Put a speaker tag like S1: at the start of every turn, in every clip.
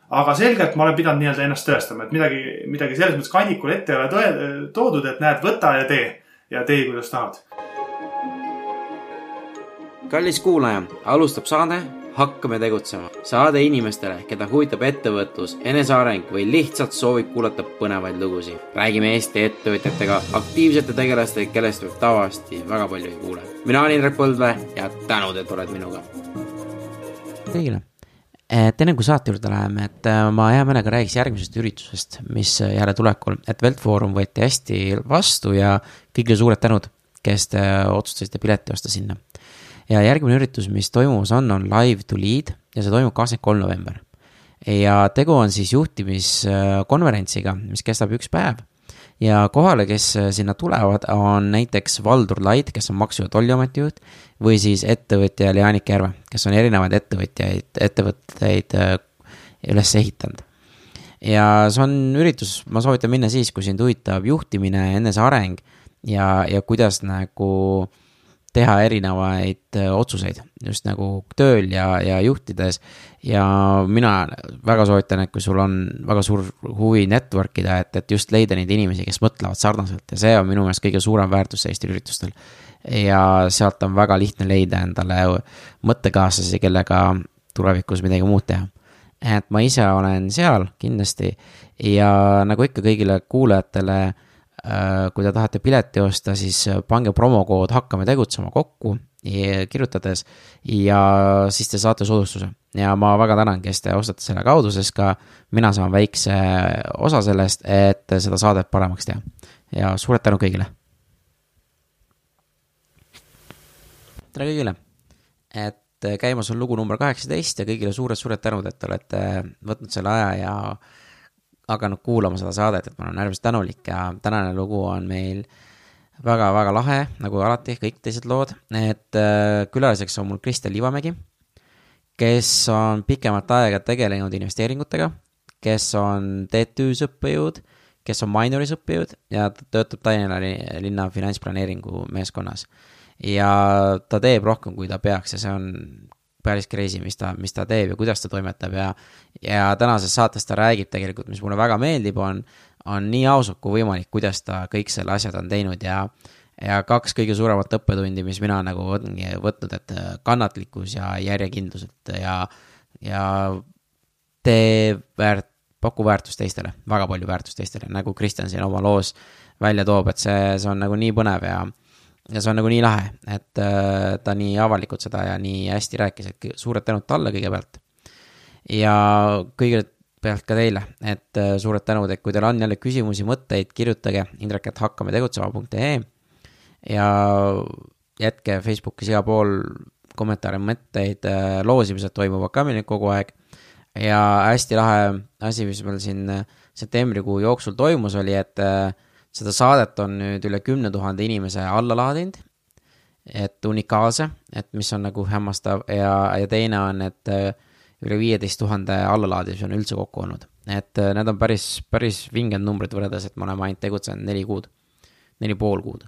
S1: aga selgelt ma olen pidanud nii-öelda ennast tõestama, et midagi selles mõttes kannikul ette ei ole toodud, et näed, võta ja tee, kuidas tahad.
S2: Kallis kuulaja, alustab saade Hakkame tegutsema. Saade inimestele, keda huvitab ettevõtlus, eneseareng või lihtsalt soovib kuulata põnevaid lugusid. Räägime Eesti ettevõtjatega, aktiivsete tegelastega, kellest võib tavaliselt väga palju ei kuule. Mina olen Indrek Põldvee ja tänud, et oled minuga. Kõigile. Enne kui saate juurde läheme, et ma hea meelega räägiks järgmisest üritusest, mis jälle tulekul, et Weltfoorum võeti hästi vastu ja kõigile suured tänud, kes te otsustasite pileti osta sinna. Ja järgmine üritus, mis toimus on Live to Lead ja see toimub 23. november. Ja tegu on siis juhtimiskonverentsiga, mis kestab 1 päev. Ja kohale, kes sinna tulevad, on näiteks Valdur Laid, kes on Maksu- ja Tolliameti juht, või siis ettevõtja Jaanik Järve, kes on erinevaid ettevõtteid üles ehitanud. Ja see on üritus, ma soovitan minna siis, kui sind huvitab juhtimine, eneseareng ja kuidas nagu teha erinevaid otsuseid just nagu tööl ja juhtides ja mina väga soovitan, et kui sul on väga suur huvi networkida, et just leida neid inimesi, kes mõtlevad sarnaselt ja see on minu meelest kõige suurem väärtus Eesti üritustel ja sealt on väga lihtne leida endale mõttekaaslasi, kellega tulevikus midagi muud teha. Et ma ise olen seal kindlasti ja nagu ikka kõigile kuulajatele kui te tahate pileti osta, siis pange promokood Hakkame tegutsema kokku kirjutades ja siis te saate soodustuse. Ja ma väga tänan, kes te ostate selle kaudu, sest ka mina saan väikse osa sellest, et seda saadet paremaks teha. Ja suured tänu kõigile. Tere kõigile. Et käimas on lugu number 18 ja kõigile suured tänud, et olete võtnud selle aja ja hakanud kuulama seda saadet, et ma olen äärmiselt tänulik ja tänane lugu on meil väga lahe, nagu alati kõik teised lood, et külaliseks on mul Kristel Liivamägi, kes on pikemat aega tegelenud investeeringutega, kes on TTÜs õppejõud, kes on minoris õppejõud ja töötab Tallinna linna finantsplaneeringu meeskonnas. Ja ta teeb rohkem, kui ta peaks ja see on päris crazy, mis ta teeb ja kuidas ta toimetab ja tänases saates ta räägib tegelikult, mis mulle väga meeldib, on nii ausalt kui võimalik, kuidas ta kõik selle asjad on teinud ja 2 kõige suuremat õppetundi, mis mina nagu võtnud, et kannatlikkus ja järjekindluselt ja paku väärtust teistele, väga palju väärtust teistele, nagu Kristjan siin oma loos välja toob, et see on nagu nii põnev ja see on nagu nii lahe, et ta nii avalikult seda ja nii hästi rääkis, et suured tänud talle kõigepealt. Ja kõigepealt ka teile, et suured tänud, et kui teil on jälle küsimusi, mõtteid, kirjutage indrek@hakkametegutsema.ee ja jätke Facebookis iga pool kommentaare, mõtteid, loosimised toimuvad ka meil kogu aeg. Ja hästi lahe asi, mis meil siin septembrikuu jooksul toimus oli, et seda saadet on nüüd üle 10 000 inimese alla laadinud, et unikaalse, et mis on nagu hämmastav ja teine on, et üle 15 000 allalaadis on üldse kokku olnud. Et need on päris vinged numbrid võrreldes, et me oleme ainult tegutsenud 4,5 kuud.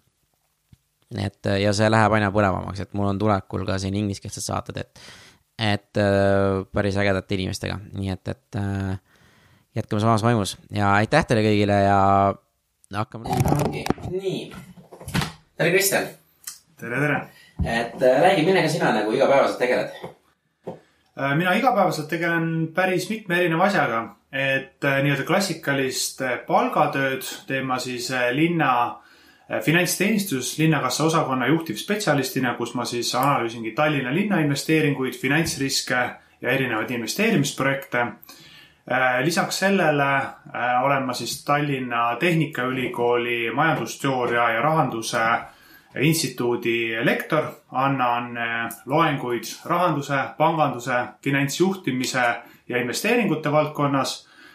S2: Ja see läheb aina põnevamaks, et mul on tulekul ka siin ingliskeelsed saated, et päris ägedate inimestega. Nii et jätkame samas vaimus ja aitäh teile kõigile ja hakkame. Nii. Tere Kristel.
S1: Tere.
S2: Et räägi, millega sina nagu igapäevaselt tegeled?
S1: Mina igapäevaselt tegelen päris mitme erineva asjaga, et nii-öelda klassikalist palgatööd teen ma siis linna finantsteenistus linnakassa osakonna juhtivspetsialistina, kus ma siis analüüsingi Tallinna linna investeeringuid, finantsriske ja erinevaid investeerimisprojekte. Lisaks sellele olen ma siis Tallinna Tehnikaülikooli majandusteooria ja rahanduse instituudi lektor, annan loenguid rahanduse, panganduse, finantsjuhtimise ja investeeringute valdkonnas.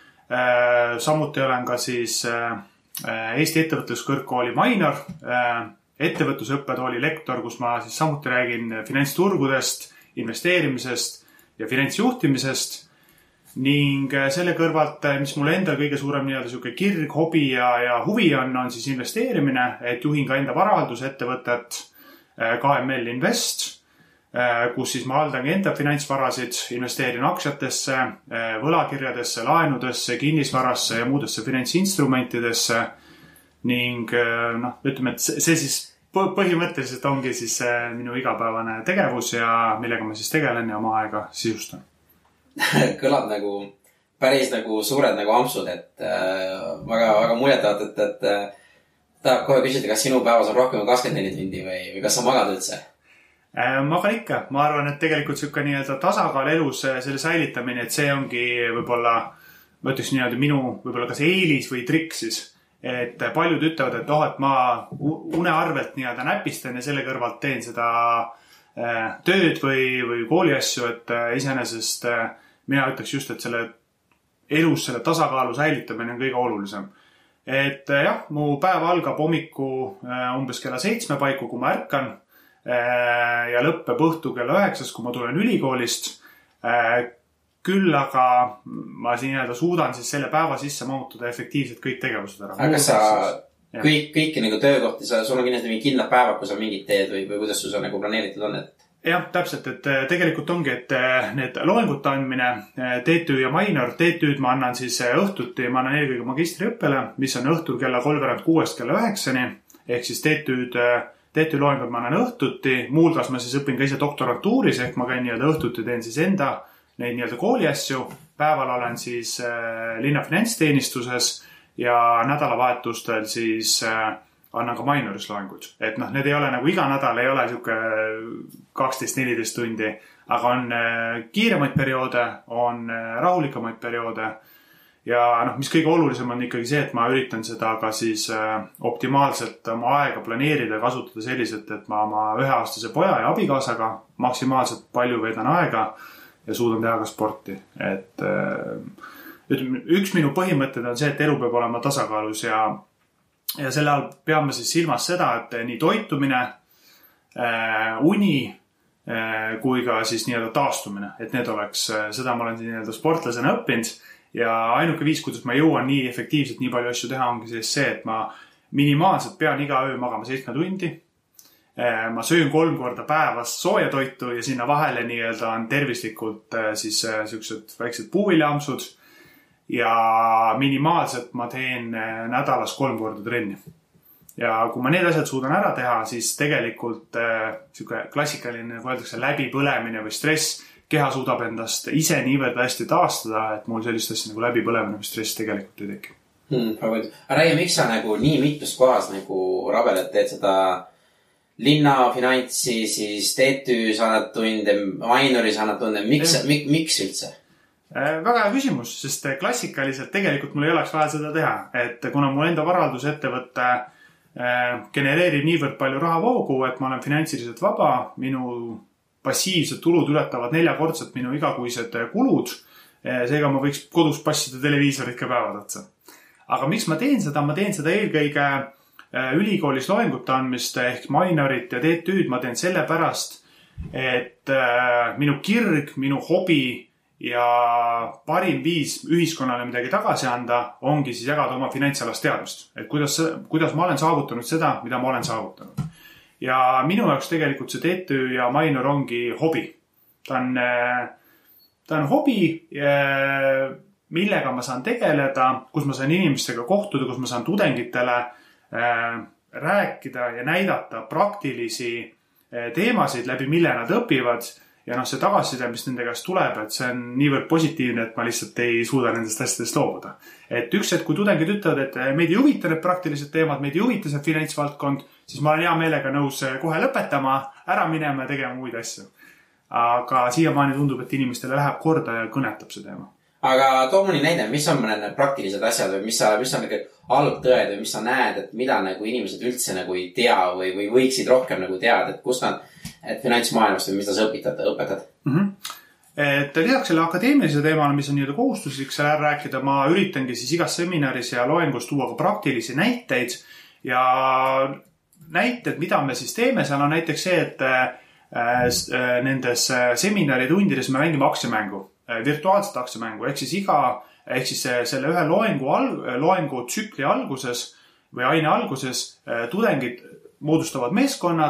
S1: Samuti olen ka siis Eesti ettevõtluskõrgkooli minor, ettevõtlusõppetooli lektor, kus ma siis samuti räägin finantsturgudest, investeerimisest ja finantsjuhtimisest. Ning selle kõrvalt, mis mulle endal kõige suurem nii-öelda kirg, hobi ja huvi on siis investeerimine, et juhin ka enda varahaldus ettevõtet KML Invest. kus siis ma haldangi enda finantsvarasid, investeerin aktsiatesse, võlakirjadesse, laenudesse, kinnisvarasse ja muudesse finantsinstrumentidesse ning ütleme, et see siis põhimõtteliselt ongi siis minu igapäevane tegevus ja millega ma siis tegelen ja oma aega sisustan.
S2: Kõlab nagu päris nagu suured nagu ampsud, et väga muljetavat, et tahab kohe küsida, kas sinu päevas on rohkem 24 tundi või kas sa magad üldse?
S1: Magan ikka. Ma arvan, et tegelikult siuke nii-öelda tasakaal elus, selle säilitamine, et see ongi võib-olla, ma ütleks nii-öelda minu võib-olla kas eelis või trikk siis. Et paljud ütlevad, et ma une arvelt nii-öelda näpistan ja selle kõrvalt teen seda tööd või kooli asju, et iseenesest mina ütleks just, et selle elus selle tasakaalu säilitamine on kõige olulisem. Et jah, mu päev algab hommiku umbes kella 7 paiku, kui ma ärkan ja lõppeb õhtu kella 9, kui ma tulen ülikoolist. Küll aga ma siin suudan siis selle päeva sisse mahutada efektiivselt kõik tegevused ära.
S2: Aga sa kõiki nagu töökohti, sul on kindlasti mingi kindlad päevad, kui sa mingid teed või kuidas sul nagu planeeritud on?
S1: Jah, täpselt, et tegelikult ongi, et need loengute andmine, TTÜ ja minor, TTÜ-d ma annan siis õhtuti, ma annan eelkõige magistriõppele, mis on õhtul kella 3:30 kella 9-ni, ehk siis TTÜ loengud ma annan õhtuti, muulgas ma siis õpin ka ise doktorantuuris, ehk ma käin õhtuti teen siis enda neid kooli asju, päeval olen siis linna finantsteenistuses ja nädalavahetustel siis annan ka minoris loenguid. Et need ei ole nagu iga nädal, ei ole siuke 12-14 tundi, aga on kiiremaid perioode, on rahulikumaid perioode ja mis kõige olulisem on ikkagi see, et ma üritan seda ka siis optimaalselt oma aega planeerida ja kasutada selliselt, et ma oma 1-aastase poja ja abikaasaga maksimaalselt palju veedan aega ja suudan teha ka sporti. Et üks minu põhimõtted on see, et elu peab olema tasakaalus ja selle all peame siis silmas seda, et nii toitumine, uni kui ka siis nii-öelda taastumine, et need oleks, seda ma olen nii-öelda sportlasena õppinud ja ainuke viis, kuidas ma jõuan nii efektiivselt nii palju asju teha, ongi siis see, et ma minimaalselt pean iga öö magama 7 tundi. Ma söön 3 korda päevas sooja toitu ja sinna vahele nii-öelda on tervislikult siis siuksed väiksed puuviljaamsud ja minimaalselt ma teen nädalas 3 korda trenni. Ja kui ma need asjad suudan ära teha, siis tegelikult siuke klassikaline, nagu öeldakse, läbipõlemine või stress, keha suudab endast ise niivõrd hästi taastada, et mul sellist asja nagu läbipõlemine või stress tegelikult ei teki.
S2: Aga räägi, miks sa nagu nii mitmes kohas nagu rabeled, teed seda linna finantsi, siis TTÜ annad tunde, minoris annad tunde, miks üldse?
S1: Väga hea küsimus, sest klassikaliselt tegelikult mul ei oleks vaja seda teha, et kuna mul enda varaldusettevõtte genereerib niivõrd palju rahavoogu, et ma olen finantsiliselt vaba, minu passiivsed tulud ületavad 4-kordselt minu igakuised kulud, seega ma võiks kodus passida televiisorit ka päevad otsa. Aga miks ma teen seda? Ma teen seda eelkõige ülikoolis loengute andmist ehk minorit ja TTÜ-d ma teen selle pärast, et minu kirg, minu hobi ja parim viis ühiskonnale midagi tagasi anda ongi siis jagada oma finantsalast teadmist. Et kuidas ma olen saavutanud seda, mida ma olen saavutanud. Ja minu jaoks tegelikult see TTÜ ja minor ongi hobi. Ta on hobi, millega ma saan tegeleda, kus ma saan inimestega kohtuda, kus ma saan tudengitele rääkida ja näidata praktilisi teemasid, läbi mille nad õpivad. Ja see tagasiside, mis nende käest tuleb, et see on niivõrd positiivne, et ma lihtsalt ei suuda nendest asjadest loobuda. Et üks hetk, kui tudengid ütlevad, et meid ei huvita need praktilised teemad, meid ei huvita see finantsvaldkond, siis ma olen hea meelega nõus kohe lõpetama, ära minema ja tegema muid asju. Aga siiamaani tundub, et inimestele läheb korda ja kõnetab see teema.
S2: Aga too mõni näide, mis on mõned praktilised asjad või mis on algtõed või mis sa näed, et mida nagu inimesed üldse nagu ei tea või võiksid rohkem nagu teada, et kus nad finantsmaailmast või mis sa õpetad?
S1: Et lisaks selle akadeemilise teemale, mis on kohustuslik seal rääkida, ma üritangi siis igas seminaris ja loengus tuua ka praktilisi näiteid ja näited, mida me siis teeme, seal on näiteks see, et nendes seminaritundides me mängime aktsiamängu, virtuaalset aktsiamängu, ehk siis selle ühe loengu tsükli alguses või aine alguses tudengid moodustavad meeskonnad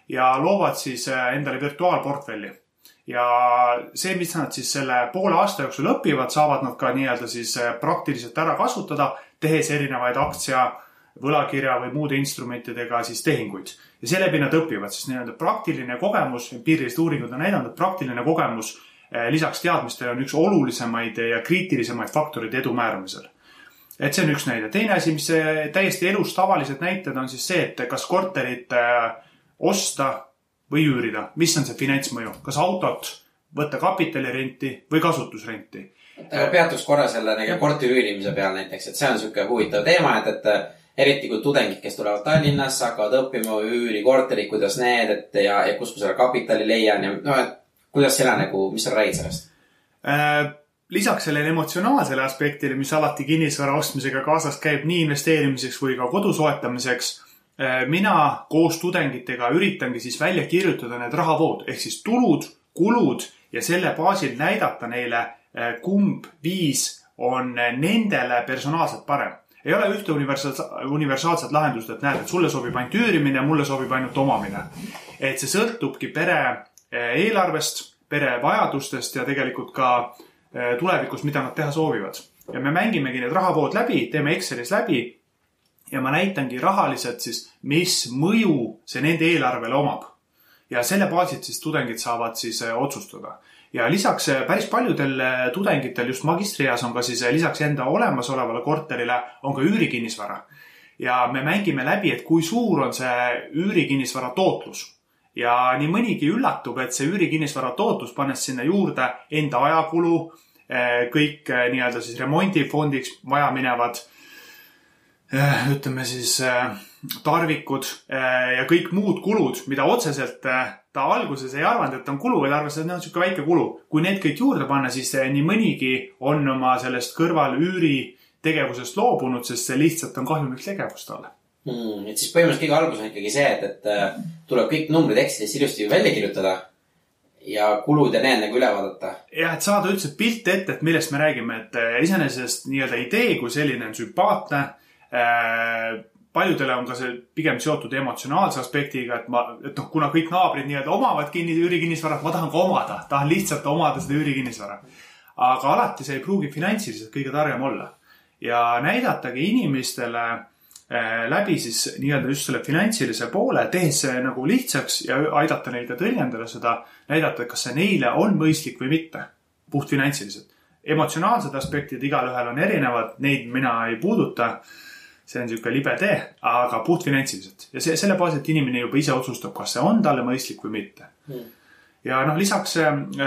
S1: ja loovad siis endale virtuaalportfelli. Ja see, mis nad siis selle poole aasta jooksul õpivad, saavad nad ka nii-öelda siis praktiliselt ära kasutada, tehes erinevaid aktsia, võlakirja või muude instrumentidega siis tehinguid. Ja seeläbi nad õpivad, siis nii-öelda praktiline kogemus, empiirilised uuringud on näidanud, et praktiline kogemus lisaks teadmistele on üks olulisemaid ja kriitilisemaid faktorid edu määramisel. Et see on üks näide. Teine asi, mis täiesti elus tavalised näited on siis see, et kas korterit osta või üürida. Mis on see finantsmõju? Kas autot võtta kapitalirenti või kasutusrenti?
S2: Peatuks korra selle korteri üürimise peal näiteks, et see on selline huvitav teema, et eriti kui tudengid, kes tulevad Tallinnasse, hakkavad õppima üüri korterit, kuidas need, ja kus ma selle kapitali leian ja no, et kuidas selle mis sa räägid sellest?
S1: Lisaks sellele emotsionaalsele aspektile, mis alati kinnisvara ostmisega kaasas käib nii investeerimiseks või ka kodu soetamiseks, mina koos tudengitega üritangi siis välja kirjutada need rahavood, ehk siis tulud, kulud ja selle baasil näidata neile, kumb viis on nendele personaalselt parem. Ei ole ühte universaalset lahendust, et näed, et sulle sobib ainult üürimine ja mulle sobib ainult omamine. Et see sõltubki pere eelarvest, pere vajadustest ja tegelikult ka tulevikus, mida nad teha soovivad. Ja me mängimegi need rahavood läbi, teeme Excelis läbi ja ma näitangi rahaliselt siis, mis mõju see nende eelarvele omab. Ja selle baasid siis tudengid saavad siis otsustada. Ja lisaks päris paljudel tudengitel just magistrias on ka siis lisaks enda olemasolevale korterile on ka üürikinnisvara. Ja me mängime läbi, et kui suur on see üürikinnisvara tootlus. Ja nii mõnigi üllatub, et see üürikinnisvara tootlus pannes sinna juurde enda ajakulu, kõik nii-öelda siis remondifondiks vaja minevad, ütleme siis tarvikud ja kõik muud kulud, mida otseselt ta alguses ei arvanud, et on kulu, vaid arvas, et need on selline väike kulu. Kui need kõik juurde panna, siis nii mõnigi on oma sellest kõrval üüri tegevusest loobunud, sest see lihtsalt on kahjumlik tegevus talle.
S2: Et siis põhimõtteliselt kõige algus on ikkagi see, et tuleb kõik numbrid Excelis ilusti välja kirjutada ja kulud ja need üle vaadata.
S1: Ja, et saada üldse pilt ette, et millest me räägime, et iseenesest nii-öelda idee kui selline on sümpaatne. Paljudele on ka see pigem seotud emotsionaalse aspektiga, et kuna kõik naabrid nii-öelda omavad üürikinnisvara, ma tahan ka omada, tahan lihtsalt omada seda üürikinnisvara. Aga alati see ei pruugi finantsiliselt kõige targem olla. Ja näidatagi inimestele läbi siis nii-öelda just selle finantsilise poole, tehes see nagu lihtsaks ja aidata neil ka tõlgendada seda, näidata, kas see neile on mõistlik või mitte, puht finantsiliselt. Emotsionaalsed aspektid igal ühel on erinevad, neid mina ei puuduta, see on selline libe tee, aga puht finantsiliselt. Ja selle baasil, et inimene juba ise otsustab, kas see on talle mõistlik või mitte. Ja lisaks,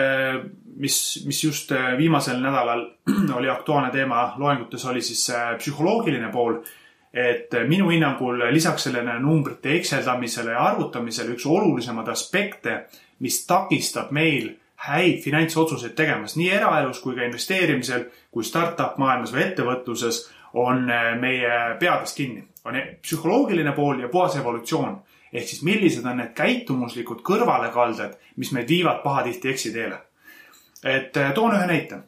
S1: mis just viimasel nädalal oli aktuaalne teema loengutes, oli siis psühholoogiline pool, et minu hinnangul lisaks sellele numbrite ekseldamisele ja arvutamisele üks olulisemad aspekte, mis takistab meil häid finantsotsuseid tegemas nii eraelus kui ka investeerimisel, kui startup maailmas või ettevõtluses on meie peades kinni. On psühholoogiline pool ja puhas evolutsioon. Ehk siis millised on need käitumuslikud kõrvalekalded, mis meid viivad pahatihti eksiteele. Et toon ühe näite.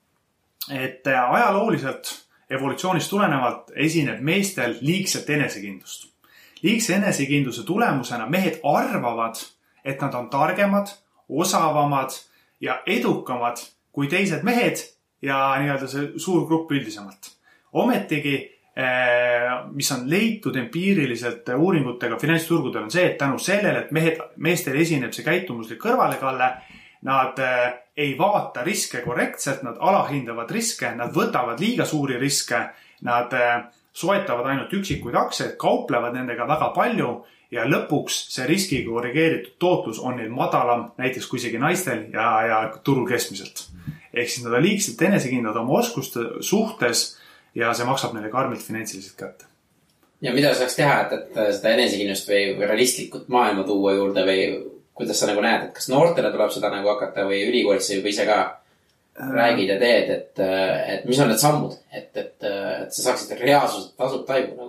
S1: Et ajalooliselt evolutsioonist tulenevalt esineb meestel liigset enesekindlust. Liigse enesekindluse tulemusena mehed arvavad, et nad on targemad, osavamad ja edukamad kui teised mehed ja nii-öelda see suur grupp üldisemalt. Ometigi, mis on leitud empiiriliselt uuringutega finantsturgudel on see, et tänu sellele, et meestel esineb see käitumuslik kõrvalekalle, nad ei vaata riske korrektselt, nad alahindavad riske, nad võtavad liiga suuri riske, nad soetavad ainult üksikuid aktsiaid, kauplevad nendega väga palju ja lõpuks see riskiga korrigeeritud tootlus on neil madalam, näiteks kui isegi naistel ja turul keskmiselt. Ehk siis nad on liigselt enesekindlad oma oskuste suhtes ja see maksab neile karmilt finantsiliselt kätte.
S2: Ja mida saaks teha, et seda enesekindlust või realistlikult maailma tuua juurde või kuidas sa näed, et kas noortele tuleb seda hakata või ülikoolis sa juba ise ka räägid ja teed, et mis on need sammud, et sa saaksid reaalsuselt tasub taibu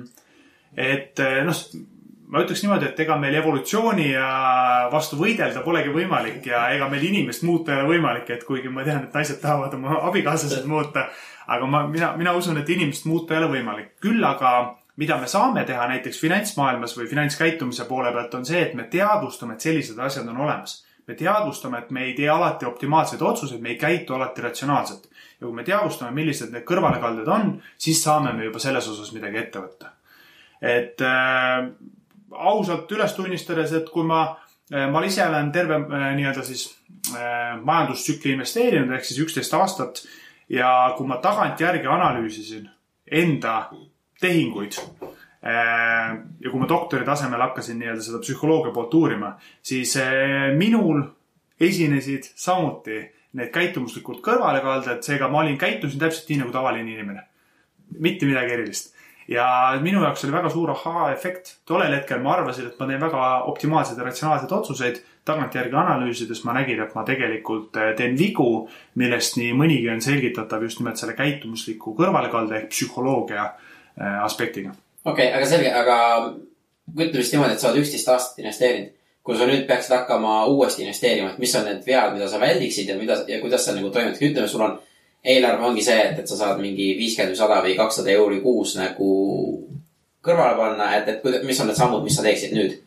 S1: Et ma ütleks niimoodi, et ega meil evolutsiooni ja vastu võidelda polegi võimalik ja ega meil inimest muuta ei ole võimalik, et kuigi ma tean, et naised tahavad oma abikaasasid muuta, aga mina usun, et inimest muuta ei ole võimalik. Küll aga mida me saame teha näiteks finantsmaailmas või finantskäitumise poole pealt on see, et me teadvustame, et sellised asjad on olemas. Me teadvustame, et me ei tee alati optimaalseid otsuseid, me ei käitu alati ratsionaalselt. Ja kui me teadvustame, millised need kõrvalekalded on, siis saame me juba selles osas midagi ette võtta. Et ausalt üles tunnistades, et kui ma ise olen terve nii-öelda siis majandustsükli investeerinud, ehk siis 11 aastat, ja kui ma tagantjärgi analüüsisin enda tehinguid ja kui ma doktori tasemel hakkasin nii-öelda seda psühholoogia poolt uurima, siis minul esinesid samuti need käitumuslikud kõrvalekalded, seega ma käitusin täpselt nii nagu tavaline inimene. Mitte midagi erilist. Ja minu jaoks oli väga suur aha-efekt. Tollel hetkel ma arvasin, et ma teen väga optimaalseid ja ratsionaalseid otsuseid. Tagantjärgi analüüsides ma nägin, et ma tegelikult teen vigu, millest nii mõnigi on selgitatav just nimelt selle käitumusliku kõrvalekalde ehk psühholoogia aspektiga.
S2: Okei, aga selge, aga ütleme vist niimoodi, et sa oled 11 aastat investeerinud. Kui sa nüüd peaksid hakkama uuesti investeerima, et mis on need vead, mida sa väldiksid ja kuidas sa nagu toimud. Ütleme, sul on eelarve ongi see, et sa saad mingi 50 või 100 või 200 euri kuus nagu kõrvale panna, et mis on need sammud, mis sa teeksid nüüd?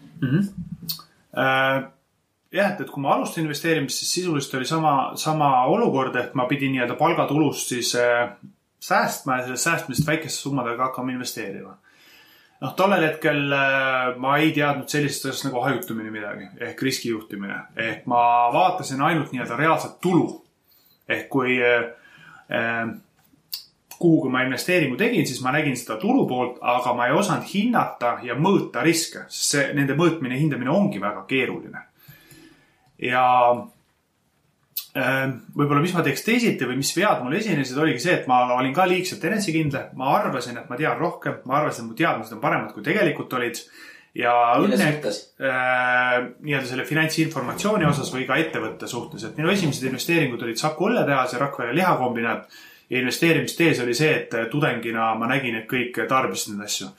S1: Jah, et kui ma alustasin investeerimist, siis sisuliselt oli sama olukord, et ma pidin nii-öelda palgatulust siis säästma ja sellest säästmisest väikeste summadega hakkama investeerima. Tollel hetkel ma ei teadnud sellisest asjast nagu hajutamine midagi, ehk riskijuhtimine. Ehk ma vaatasin ainult nii-öelda reaalset tulu. Ehk kui kuhugi ma investeeringu tegin, siis ma nägin seda tulu poolt, aga ma ei osanud hinnata ja mõõta riske, sest nende mõõtmine ja hindamine ongi väga keeruline. Ja võib-olla mis ma teeks teisiti või mis vead mul esinesid oligi see, et ma olin ka liigselt enesekindle. Ma arvasin, et ma tean rohkem. Ma arvasin, et mu teadmised on paremad kui tegelikult olid. Ja nii-öelda selle finantsinformatsiooni osas või ka ettevõtte suhtes. Et minu esimesed investeeringud olid Saku õlletehas ja Rakvere lihakombinaat. Ja investeerimistees oli see, et tudengina ma nägin, et kõik tarbisid need asju.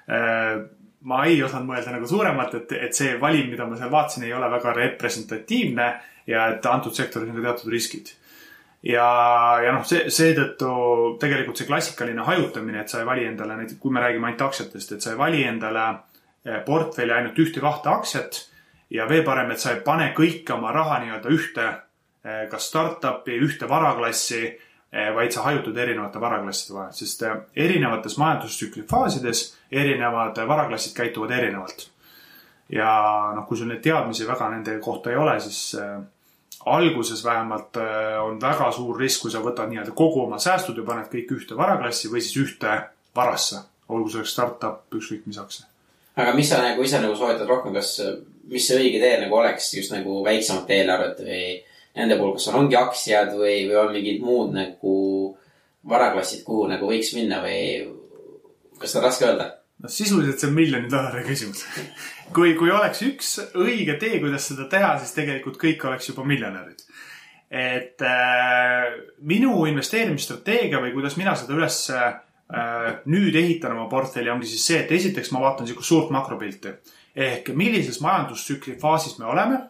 S1: Ma ei osanud mõelda nagu suuremalt, et see valim, mida ma seal vaatasin, ei ole väga representatiivne ja et antud sektoris on ka teatud riskid. Ja seetõttu tegelikult see klassikaline hajutamine, et sa ei vali endale, kui me räägime ainult aktsiatest, et sa ei vali endale portfelli ainult 1-2 aktsiat ja veel parem, et sa ei pane kõik oma raha nii-öelda ühte kas startupi, ühte varaklassi, vaid sa hajutad erinevate varaklasside vahel, sest erinevates majandustsükli faasides erinevad varaklassid käituvad erinevalt. Ja kui sul neid teadmisi väga nende kohta ei ole, siis alguses vähemalt on väga suur risk, kui sa võtad nii-öelda kogu oma säästud ja paned kõik ühte varaklassi või siis ühte varasse, olgu selleks startup, ükskõik mis aktsia.
S2: Aga mis sa nagu ise nagu soovitad rohkem, mis see õige tee nagu oleks just nagu väiksemate eelarvet või nende puhul, kas ongi aktsiad või on mingid muud nagu varaklassid, kuhu nagu võiks minna või kas seda raske öelda?
S1: Sisuliselt see on $1 000 000 küsimus. Kui oleks üks õige tee, kuidas seda teha, siis tegelikult kõik oleks juba miljonärid. Et minu investeerimisstrateegia või kuidas mina seda üles nüüd ehitan oma portfelli ongi siis see, et esiteks ma vaatan suurt makropilti. Ehk millises majandustsükli faasis me oleme,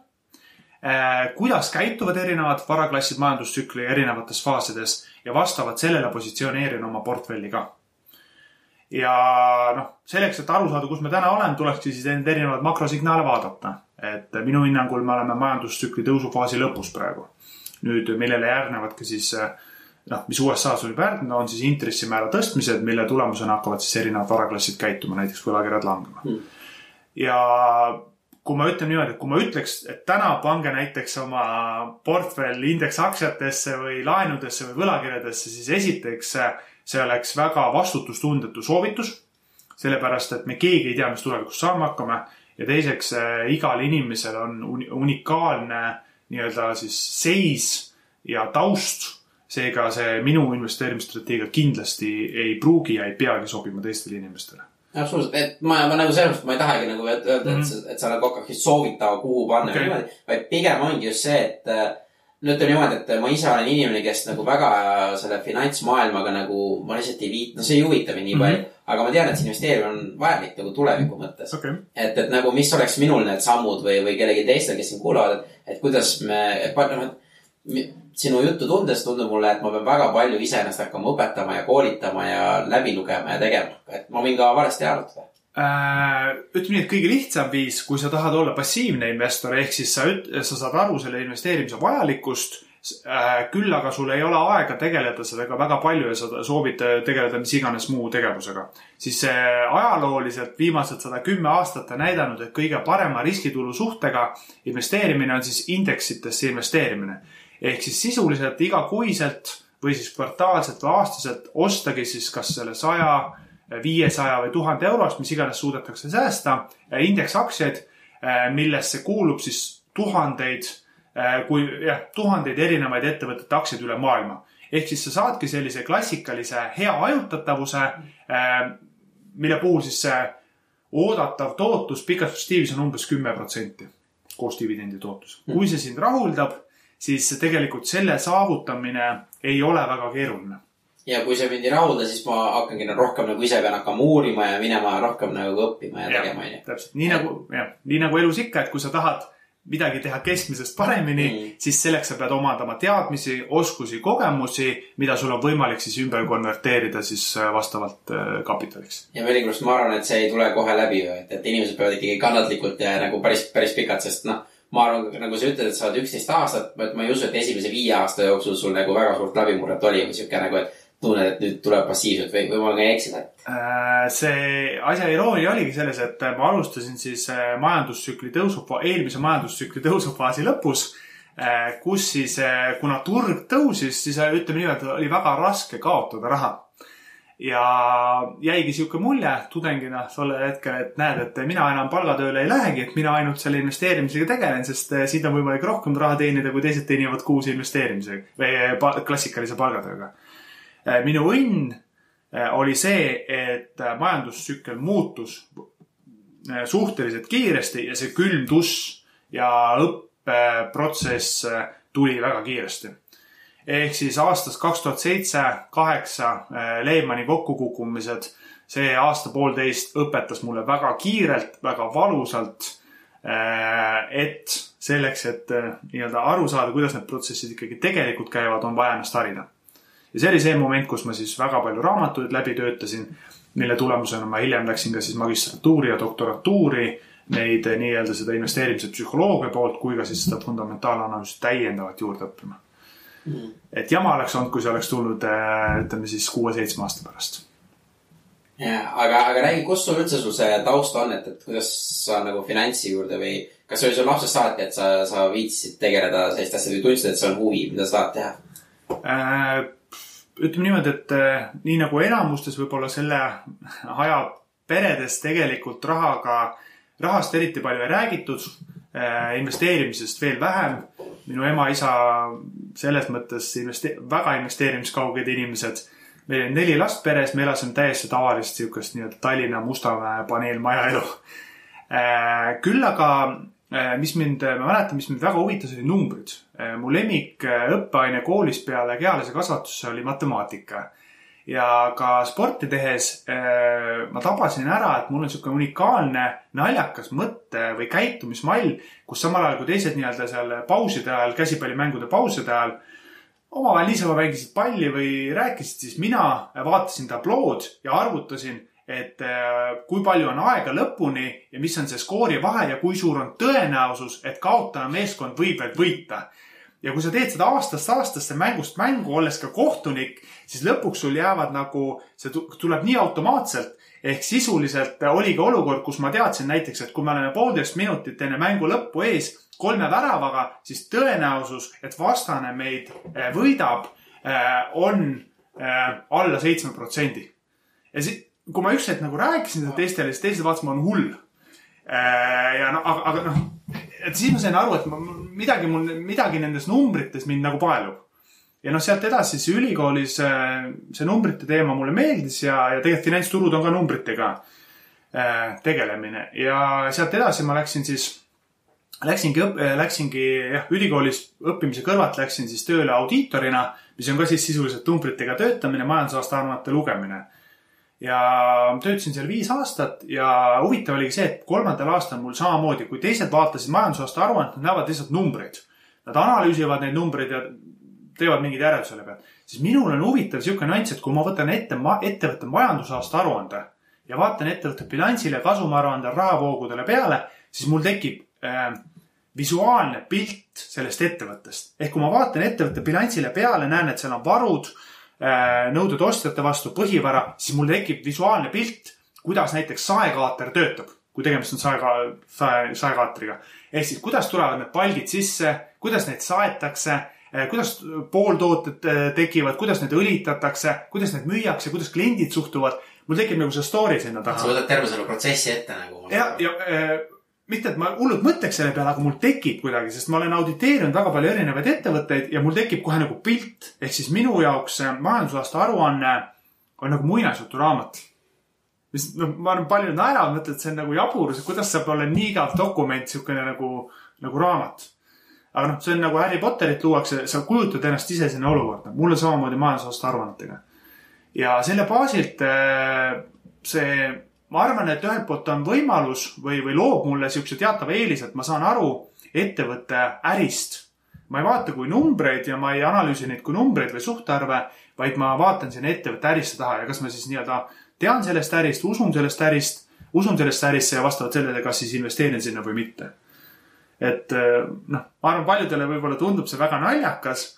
S1: kuidas käituvad erinevad varaklassid majandustsükli erinevates faasides ja vastavad sellele positsioneerin oma portfelli ka. Ja selleks, et aru saada, kus me täna oleme, tulekski siis erinevad makrosignaale vaadata. Et minu hinnangul me oleme majandustsükli tõusufaasi lõpus praegu. Nüüd, millele järgnevadki siis, mis USA's oli väärtnud, on siis intressimäära tõstmised, mille tulemusena hakkavad siis erinevad varaklassid käituma, näiteks võlakirjad langema. Ja kui ma ütlen niimoodi, et kui ma ütleks, et täna pange näiteks oma portfell indeksaktsiatesse või laenudesse või võlakirjadesse, siis esiteks see oleks väga vastutustundetu soovitus, sellepärast, et me keegi ei tea, mis tulevikus saama hakkame. Ja teiseks, igal inimesel on unikaalne nii-öelda siis seis ja taust. Seega see minu investeerimisstrateegia kindlasti ei pruugi ja ei peagi sobima teistele inimestele.
S2: Absoluutselt, et ma nagu selles, ma ei tahagi nagu öelda, et sa nagu hakkaksid soovitama kuhu panna, vaid pigem ongi just see, et nüüd on niimoodi, et ma ise olen inimene, kes nagu väga selle finantsmaailmaga nagu ma lihtsalt ei viit, see ei huvita mind nii palju, aga ma tean, et see investeerimine on vajalik nagu tuleviku mõttes. Okay. Et nagu mis oleks minul need sammud või kellegi teistel, kes siin kuulavad, et kuidas sinu juttu tundes tundub mulle, et ma pean väga palju ise ennast hakkama õpetama ja koolitama ja läbi lugema ja tegema. Et ma võin ka varasti arvutada.
S1: Ütleme nii, et kõige lihtsam viis, kui sa tahad olla passiivne investor, ehk siis sa saad aru selle investeerimise vajalikust, küll aga sul ei ole aega tegeleda sellega väga palju ja sa soovid tegeleda mis iganes muu tegevusega. Siis ajalooliselt viimased 110 aastat on näidanud, et kõige parema riskitulu suhtega investeerimine on siis indeksitesse investeerimine. Ehk siis sisuliselt igakuiselt või siis kvartaalselt või aastaselt ostagi siis kas selle 100, 500 või 1000 eurost, mis iganes suudetakse säästa, indeksaktsiaid, millesse kuulub siis tuhandeid erinevaid ettevõtete aktsiaid üle maailma. Ehk siis sa saadki sellise klassikalise hea ajutatavuse, mille puhul siis see oodatav tootlus pikas perspektiivis on umbes 10% koos dividendi tootlus. Kui see sind rahuldab, siis tegelikult selle saavutamine ei ole väga keeruline.
S2: Ja kui see mind ei rahulda, siis ma hakkangi rohkem nagu ise pean hakkama uurima ja minema rohkem nagu õppima ja tegema.
S1: Täpselt. Nii nagu elus ikka, et kui sa tahad midagi teha keskmisest paremini, siis selleks sa pead omandama teadmisi, oskusi, kogemusi, mida sul on võimalik siis ümber konverteerida siis vastavalt kapitaliks. Ja veelingurust ma arvan, et see ei tule kohe läbi, et inimesed peavad ikkagi kannatlikult ja nagu päris pikalt, sest ma arvan, nagu sa ütled, et sa oled 11 aastat, et ma ei usu, et esimese 5 aasta jooksul sul nagu väga suurt läbimurret oli või siuke nagu, et tunned, et nüüd tuleb passiivselt või ma ka eksida? See asja iroonia oligi selles, et ma alustasin siis eelmise majandustsükli tõusufaasi lõpus, kus siis, kuna turg tõusis, siis ütleme nii, et oli väga raske kaotada raha. Ja jäigi siuke mulje tudengina tollel hetkel, et näed, et mina enam palgatööle ei lähegi, et mina ainult selle investeerimisega tegelen, sest siit on võimalik rohkem raha teenida, kui teised teenivad kuus investeerimisega või klassikalise palgatööga. Minu õnn oli see, et majandustsükkel muutus suhteliselt kiiresti ja see külm tuss ja õppeprotsess tuli väga kiiresti. Ehk siis aastast 2007-2008 Lehmani kokkukukkumised, see aasta poolteist õpetas mulle väga kiirelt, väga valusalt, et selleks, et nii-öelda aru saada, kuidas need protsessid ikkagi tegelikult käivad, on vaja ennast harida. Ja see oli see moment, kus ma siis väga palju raamatuid läbi töötasin, mille tulemusena ma hiljem läksin ka siis magistratuuri ja doktoratuuri neid nii-öelda seda investeerimise psühholoogia poolt, kui ka siis seda fundamentaalanalüüsi täiendavat juurde õppima. Et jama oleks olnud, kui see oleks tulnud, ütleme siis 6-7 aasta pärast.
S2: Ja, aga räägi, kus sul üldse sul see taust on, et kuidas sa nagu finantsi juurde või kas oli sul lapsest saati, et sa viitsisid tegeleda sellist asja või tundsid, et see on huvi, mida sa tahad teha? Ütleme niimoodi, et nii nagu enamustes võib-olla selle aja peredes tegelikult rahast eriti palju ei räägitud, investeerimisest veel vähem. Minu ema-isa selles mõttes väga investeerimiskauged inimesed. Meil on 4 last peres, me elasime täiesti tavalist siukest nii-öelda Tallinna Mustamäe paneelmaja elu. Küll aga ma mäletan, mis mind väga huvitas, oli numbrid. Mu lemmik õppeaine koolis peale kehalise kasvatusse oli matemaatika. Ja ka sporti tehes ma tabasin ära, et mul on siuke unikaalne naljakas mõtte või käitumismall, kus samal ajal kui teised nii-öelda seal pauside ajal, käsipallimängude pauside ajal, omavahel niisama mängisid palli või rääkisid, siis mina vaatasin tablood ja arvutasin, et kui palju on aega lõpuni ja mis on see skoori vahe ja kui suur on tõenäosus, et kaotaja meeskond võib veel võita. Ja kui sa teed seda aastasse mängust mängu, olles ka kohtunik, siis lõpuks sul jäävad nagu, see tuleb nii automaatselt, ehk sisuliselt oli ka olukord, kus ma teadsin näiteks, et kui me oleme 1,5 minutit enne mängu lõppu ees 3 väravaga, siis tõenäosus, et vastane meid võidab, on alla 7%. Ja kui ma ükskord nagu rääkisin seda teistele, siis teised vaatasid, ma on hull. Aga et siis ma sain aru, et midagi nendes numbrites mind nagu paelub. Ja sealt edasi siis ülikoolis see numbrite teema mulle meeldis ja tegelikult finantsturud on ka numbritega tegelemine. Ja sealt edasi ma läksingi ülikoolis õppimise kõrvalt läksin siis tööle audiitorina, mis on ka siis sisuliselt numbritega töötamine, majandusaasta aruannete lugemine. Ja töötasin seal 5 aastat ja huvitav oligi see, et 3. aastal mul samamoodi, kui teised vaatasid majandusaasta aruannet, nad näevad lihtsalt numbreid. Nad analüüsivad neid numbreid ja
S1: teevad mingid järjed selle pealt. Siis minul on huvitav siuke nüanss, et kui ma võtan ettevõtte majandusaasta aruande ja vaatan ettevõtte bilansile, kasumaruandele, rahavoogudele peale, siis mul tekib visuaalne pilt sellest ettevõttest. Ehk kui ma vaatan ettevõtte bilansile peale, näen, et seal on varud, nõuded ostjate vastu, põhivara, siis mul tekib visuaalne pilt, kuidas näiteks saekaater töötab, kui tegemist on saekaatriga. Ehk siis, kuidas tulevad need palgid sisse, kuidas neid saetakse, kuidas pooltooted tekivad, kuidas need õlitatakse, kuidas need müüakse, kuidas kliendid suhtuvad. Mul tekib nagu see story sinna taha.
S2: Sa võtad terve selle protsessi ette nagu.
S1: Mitte, et ma hullult mõtleks selle peale, aga mul tekib kuidagi, sest ma olen auditeerinud väga palju erinevaid ettevõtteid ja mul tekib kohe nagu pilt. Ehk siis minu jaoks majandusaasta aruanne on nagu muinasjutu raamat. Ma olen palju naeranud, mõtled, et see on nagu jaburus, kuidas saab olla nii igav dokument, siukene nagu raamat. Aga see on nagu Harry Potterit luuakse, sa kujutad ennast ise sinna olukorda. Mul on samamoodi majandusaasta aruannetega. Ja selle baasilt ma arvan, et ühelt poolt on võimalus või loob mulle siukse teatava eelis, et ma saan aru ettevõtte ärist. Ma ei vaata kui numbreid ja ma ei analüüsi neid kui numbreid või suhtarve, vaid ma vaatan sinna ettevõtte ärisse taha ja kas ma siis nii-öelda tean sellest ärist, usun sellest ärisse ja vastavalt sellele, kas siis investeerin sinna või mitte. Et ma arvan, paljudele võib-olla tundub see väga naljakas,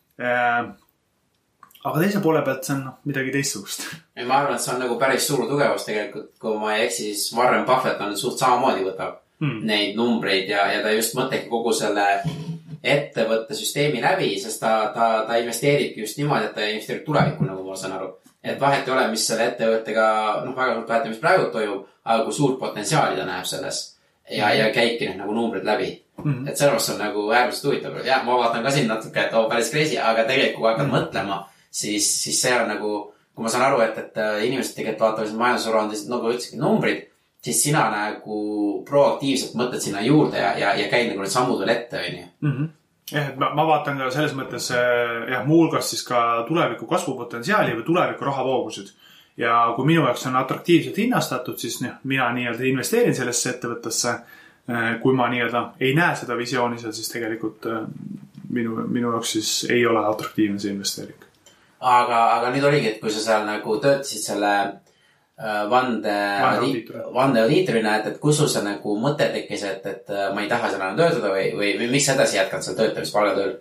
S1: aga teise poole pealt see on midagi teistsugust.
S2: Ma arvan, et see on nagu päris suur tugevus tegelikult, kui ma ei eksi, siis Warren Buffett on suht samamoodi võtab neid numbreid ja ta just mõtlebki kogu selle ettevõtte süsteemi läbi, sest ta investeeribki just niimoodi, et ta investeerib tulevikku, nagu ma saan aru. Et vahet ei ole, mis selle ettevõttega, väga suurt vahet, mis praegu toimub, aga kui suurt potentsiaali ta näeb selles ja käibki need nagu numbrid läbi. Et sellest on nagu äärmiselt huvitav. Ja ma vaatan ka siin natuke, et päris crazy, aga tegelikult kui hakkad mõtlema, siis see on nagu, kui ma saan aru, et inimesed tegelikult vaatavad majandusaruandeid, nagu ütlesidki numbrid, siis sina nagu proaktiivselt mõtled sinna juurde ja käid nagu need sammud veel ette, või?
S1: Ma vaatan ka selles mõttes muuhulgas siis ka tuleviku kasvupotentsiaali või tuleviku rahavoogusid. Ja kui minu jaoks on atraktiivselt hinnastatud, siis mina nii-öelda investeerin sellesse ettevõttesse. Kui ma nii-öelda ei näe seda visiooni seal, siis tegelikult minu jaoks siis ei ole atraktiivne see investeering.
S2: Aga nüüd oligi, et kui sa seal nagu töötasid selle vandeaudiitorina, et kus sul see nagu mõte tekkis, et ma ei taha seal enam töötada või miks edasi jätkad seal töötamist palgatööl?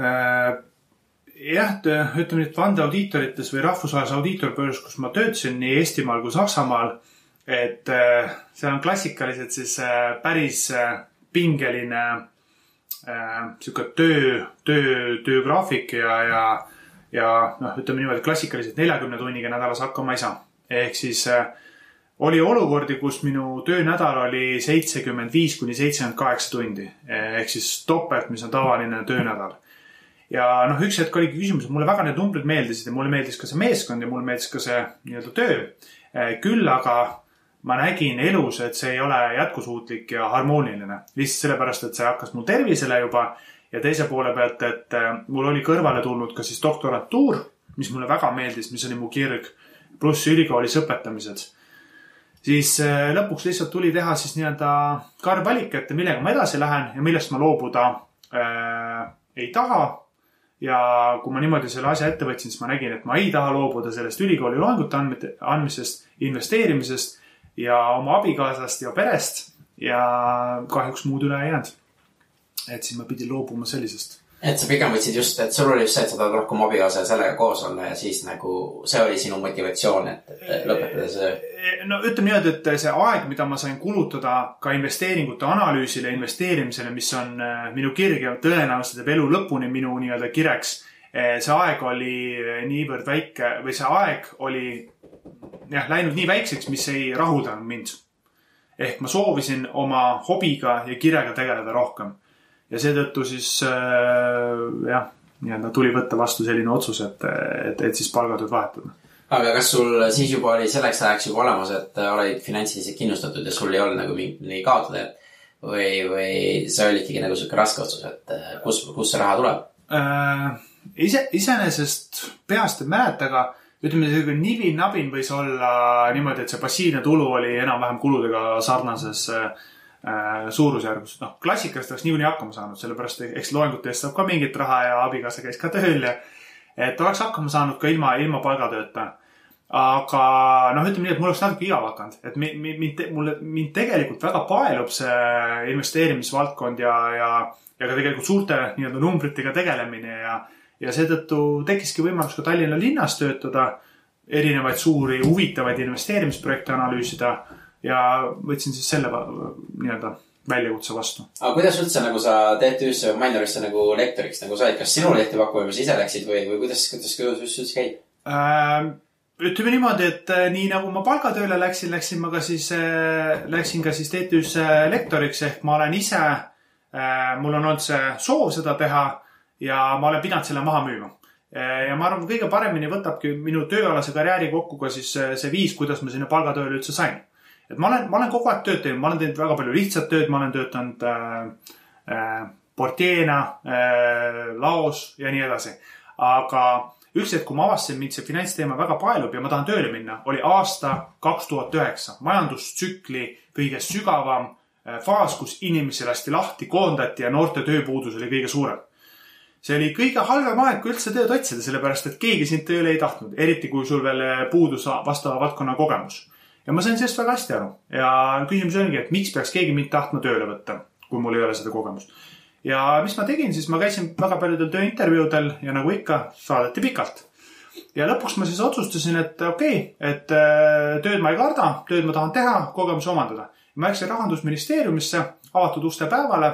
S1: Ütleme nüüd vandeaudiitorites või rahvusvahelise audiitorböörs, kus ma töötasin nii Eestimaal kui Saksamaal, et seal on klassikalised siis päris pingeline siuke töögraafik ja ütleme niimoodi, klassikaliselt 40 tunniga nädalas hakkama ei saa. Ehk siis oli olukordi, kus minu töönädal oli 75-78 tundi. Ehk siis topelt, mis on tavaline töönädal. Ja üks hetk oligi küsimus, et mulle väga need numbrid meeldisid ja mulle meeldis ka see meeskond ja mulle meeldis ka see nii-öelda töö. Küll aga ma nägin elus, et see ei ole jätkusuutlik ja harmooniline. Lihtsalt sellepärast, et see hakkas mul tervisele juba ja teise poole pealt, et mul oli kõrvale tulnud ka siis doktoratuur, mis mulle väga meeldis, mis oli mu kirg, pluss ülikoolis õpetamised. Siis lõpuks lihtsalt tuli teha siis nii-öelda karvalik, et millega ma edasi lähen ja millest ma loobuda ei taha. Ja kui ma niimoodi selle asja ette võtsin, siis ma nägin, et ma ei taha loobuda sellest ülikooli loengute andmisest, investeerimisest ja oma abikaasast ja perest ja kahjuks muud üle ei jäänud. Et siis ma pidin loobuma sellisest.
S2: Et sa pigem võtsid just, et sul oli just see, et sa tahad rohkem abigaasa ja sellega koos olla ja siis nagu see oli sinu motivatsioon, et lõpetada see.
S1: Ütleme niimoodi, et see aeg, mida ma sain kulutada ka investeeringute analüüsile, investeerimisele, mis on minu kirg ja tõenäoliselt teeb elu lõpuni minu nii-öelda kireks. See aeg oli niivõrd väike või see aeg oli läinud nii väikseks, mis ei rahuldanud mind. Ehk ma soovisin oma hobiga ja kirega tegeleda rohkem. Ja seetõttu siis tuli võtta vastu selline otsus, et siis palgatööd vahetada.
S2: Aga kas sul siis juba oli selleks ajaks juba olemas, et olid finantsiliselt kindlustatud ja sul ei olnud nagu mingi kaotada või see oli ikkagi nagu selline raske otsus, et kus see raha tuleb?
S1: Iseenesest peast ei mäleta, aga ütleme, nibin-nabin võis olla niimoodi, et see passiivne tulu oli enam-vähem kuludega sarnases suurusjärgus. Klassikast oleks niikuinii hakkama saanud, sellepärast eks loengute eest saab ka mingit raha ja abikaasa käis ka tööl ja et oleks hakkama saanud ka ilma palgatööta. Aga ütleme nii, et mul oleks natuke igav hakanud, et mind tegelikult väga paelub see investeerimisvaldkond ja ka tegelikult suurte nii-öelda numbritega tegelemine ja seetõttu tekkiski võimalus ka Tallinna linnas töötada, erinevaid suuri huvitavaid investeerimisprojekte analüüsida ja võtsin siis selle nii-öelda väljakutse vastu.
S2: Aga kuidas üldse nagu sa TTÜ-sse minorisse nagu lektoriks nagu said? Kas sinule tehti pakkuja, sa ise läksid või kuidas üldse käib?
S1: Ütleme niimoodi, et nii nagu ma palgatööle läksin ma ka siis TTÜ-sse lektoriks ehk ma olen ise, mul on olnud see soov seda teha ja ma olen pidanud selle maha müüma. Ja ma arvan, kõige paremini võtabki minu tööalase karjääri kokku ka siis see viis, kuidas ma sinna palgatööle üldse sain. Et ma olen kogu aeg tööd teinud, ma olen teinud väga palju lihtsat tööd, ma olen töötanud portieena, laos ja nii edasi. Aga üks hetk, kui ma avastasin, mind see finantsteema väga paelub ja ma tahan tööle minna, oli aasta 2009. Majandustsükli kõige sügavam faas, kus inimesi lasti lahti, koondati ja noorte tööpuudus oli kõige suurem. See oli kõige halvem aeg, kui üldse tööd otsida, sellepärast, et keegi sind tööle ei tahtnud, eriti kui sul veel puudus vastava valdkonna kogemus. Ja ma sain sellest väga hästi aru. Ja küsimus ongi, et miks peaks keegi mind tahtma tööle võtta, kui mul ei ole seda kogemust. Ja mis ma tegin, siis ma käisin väga paljudel tööintervjuudel ja nagu ikka saadeti pikalt. Ja lõpuks ma siis otsustasin, et et tööd ma ei karda, tööd ma tahan teha, kogemus omandada. Ma läksin Rahandusministeeriumisse avatud uste päevale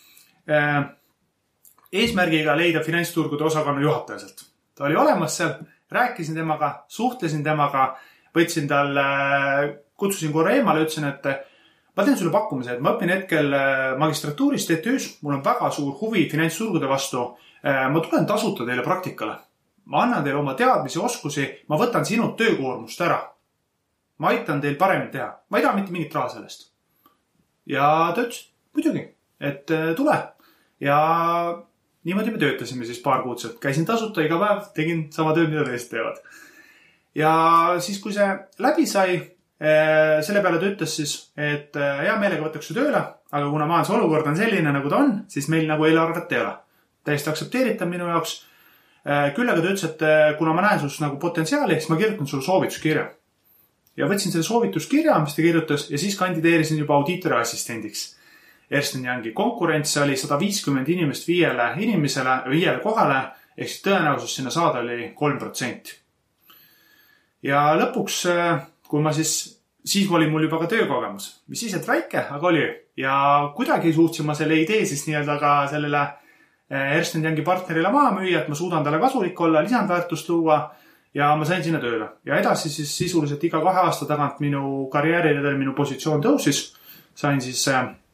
S1: eesmärgiga leida finantsturgude osakonna juhatajaselt. Ta oli olemas seal, rääkisin temaga, suhtlesin temaga, võtsin kutsusin korra eemale ja ütlesin, et ma teen sulle pakkumise, et ma õpin hetkel magistratuuris TTÜ-s, mul on väga suur huvi finantsturgude vastu. Ma tulen tasuta teile praktikale. Ma annan teile oma teadmisi, oskusi, ma võtan sinult töökoormust ära. Ma aitan teil paremini teha. Ma ei taha mitte mingit raha sellest. Ja ta ütles, muidugi, et tule. Ja niimoodi me töötasime siis paar kuudselt. Käisin tasuta iga päev, tegin sama tööd, mida teised teevad. Ja siis, kui see läbi sai, selle peale ta ütles siis, et hea meelega võtaks su tööle, aga kuna majanduse olukord on selline, nagu ta on, siis meil nagu eelarvet ei ole. Täiesti aktsepteeritav minu jaoks. Küll aga ta ütles, et kuna ma näen sus nagu potentsiaali, siis ma kirjutan sulle soovituskirja. Ja võtsin selle soovituskirja, mis ta kirjutas, ja siis kandideerisin juba audiitori assistendiks. Ernst & Youngi konkurents oli 150 inimest 5 kohale, ehk siis tõenäosus sinna saada oli 3%. Ja lõpuks, kui ma siis oli mul juba ka töökogemus, mis siis et väike, aga oli. Ja kuidagi suutsin ma selle idee siis nii-öelda ka sellele Ernst & Youngi partnerile maha müüa, et ma suudan talle kasulik olla, lisandväärtust luua ja ma sain sinna tööle. Ja edasi siis sisuliselt iga 2 aasta tagant minu karjääriredel, minu positsioon tõusis. Sain siis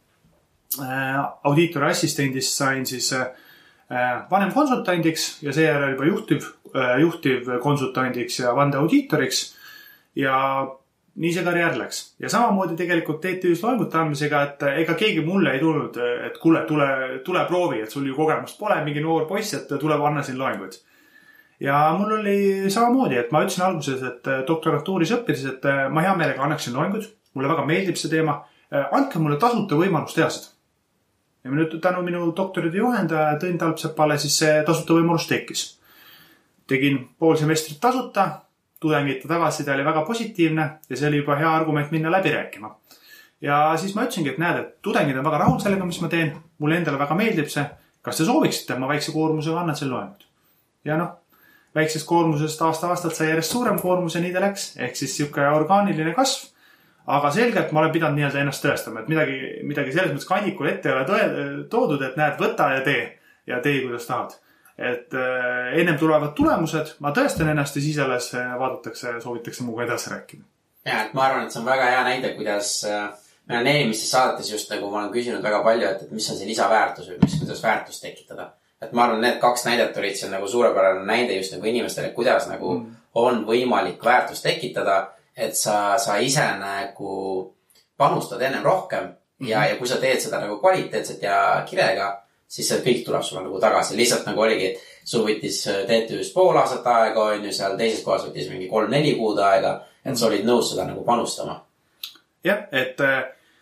S1: audiitori assistendist, sain siis vanem konsultandiks ja seejärel juba juhtiv konsultandiks ja vandeaudiitoriks ja nii see karjäär läks. Ja samamoodi tegelikult TTÜ-s loengute andmisega, et ega keegi mulle ei tulnud, et kuule, tule proovi, et sul ju kogemust pole, mingi noor poiss, et tuleb anna siin loenguid. Ja mul oli samamoodi, et ma ütlesin alguses, et doktorantuuris õppides, et ma hea meelega annaksin loenguid, mulle väga meeldib see teema, andke mulle tasuta võimalus teha seda. Ja nüüd tänu minu doktoride juhendaja Tõn Talpsepale siis see tasuta võimalus tekkis. Tegin pool semestrit tasuta, tudengite tagasiside oli väga positiivne ja see oli juba hea argument minna läbi rääkima. Ja siis ma ütlesingi, et näed, et tudengid on väga rahul sellega, mis ma teen. Mulle endale väga meeldib see. Kas te sooviksite, et ma väikse koormusega annan selle loengut? Ja väiksest koormusest aasta-aastalt sai järjest suurem koormus ja nii ta läks. Ehk siis siuke orgaaniline kasv. Aga selgelt ma olen pidanud nii-öelda ennast tõestama, et midagi selles mõttes kandikul ette ei ole toodud, et näed, võta ja tee, kuidas tahad. Et ennem tulevad tulemused, ma tõestan ennast ja siis alles soovitakse muga edasi rääkida.
S2: Ja, et ma arvan, et see on väga hea näide, kuidas meil on eelmistes saadetes just nagu ma olen küsinud väga palju, et mis on see lisaväärtus või kuidas väärtust tekitada. Et ma arvan, need 2 näidet olid see nagu suurepärane näide just nagu inimestele, kuidas nagu on võimalik väärtust tekitada, et sa ise nagu panustad ennem rohkem ja kui sa teed seda nagu kvaliteetselt ja kirega, siis see kõik tuleb sulle nagu tagasi. Lihtsalt nagu oligi, et sul võttis TTÜ-s pool aastat aega, on ju seal teises kohas võttis mingi 3-4 kuud aega, et sa olid nõus seda nagu panustama.
S1: Jah, et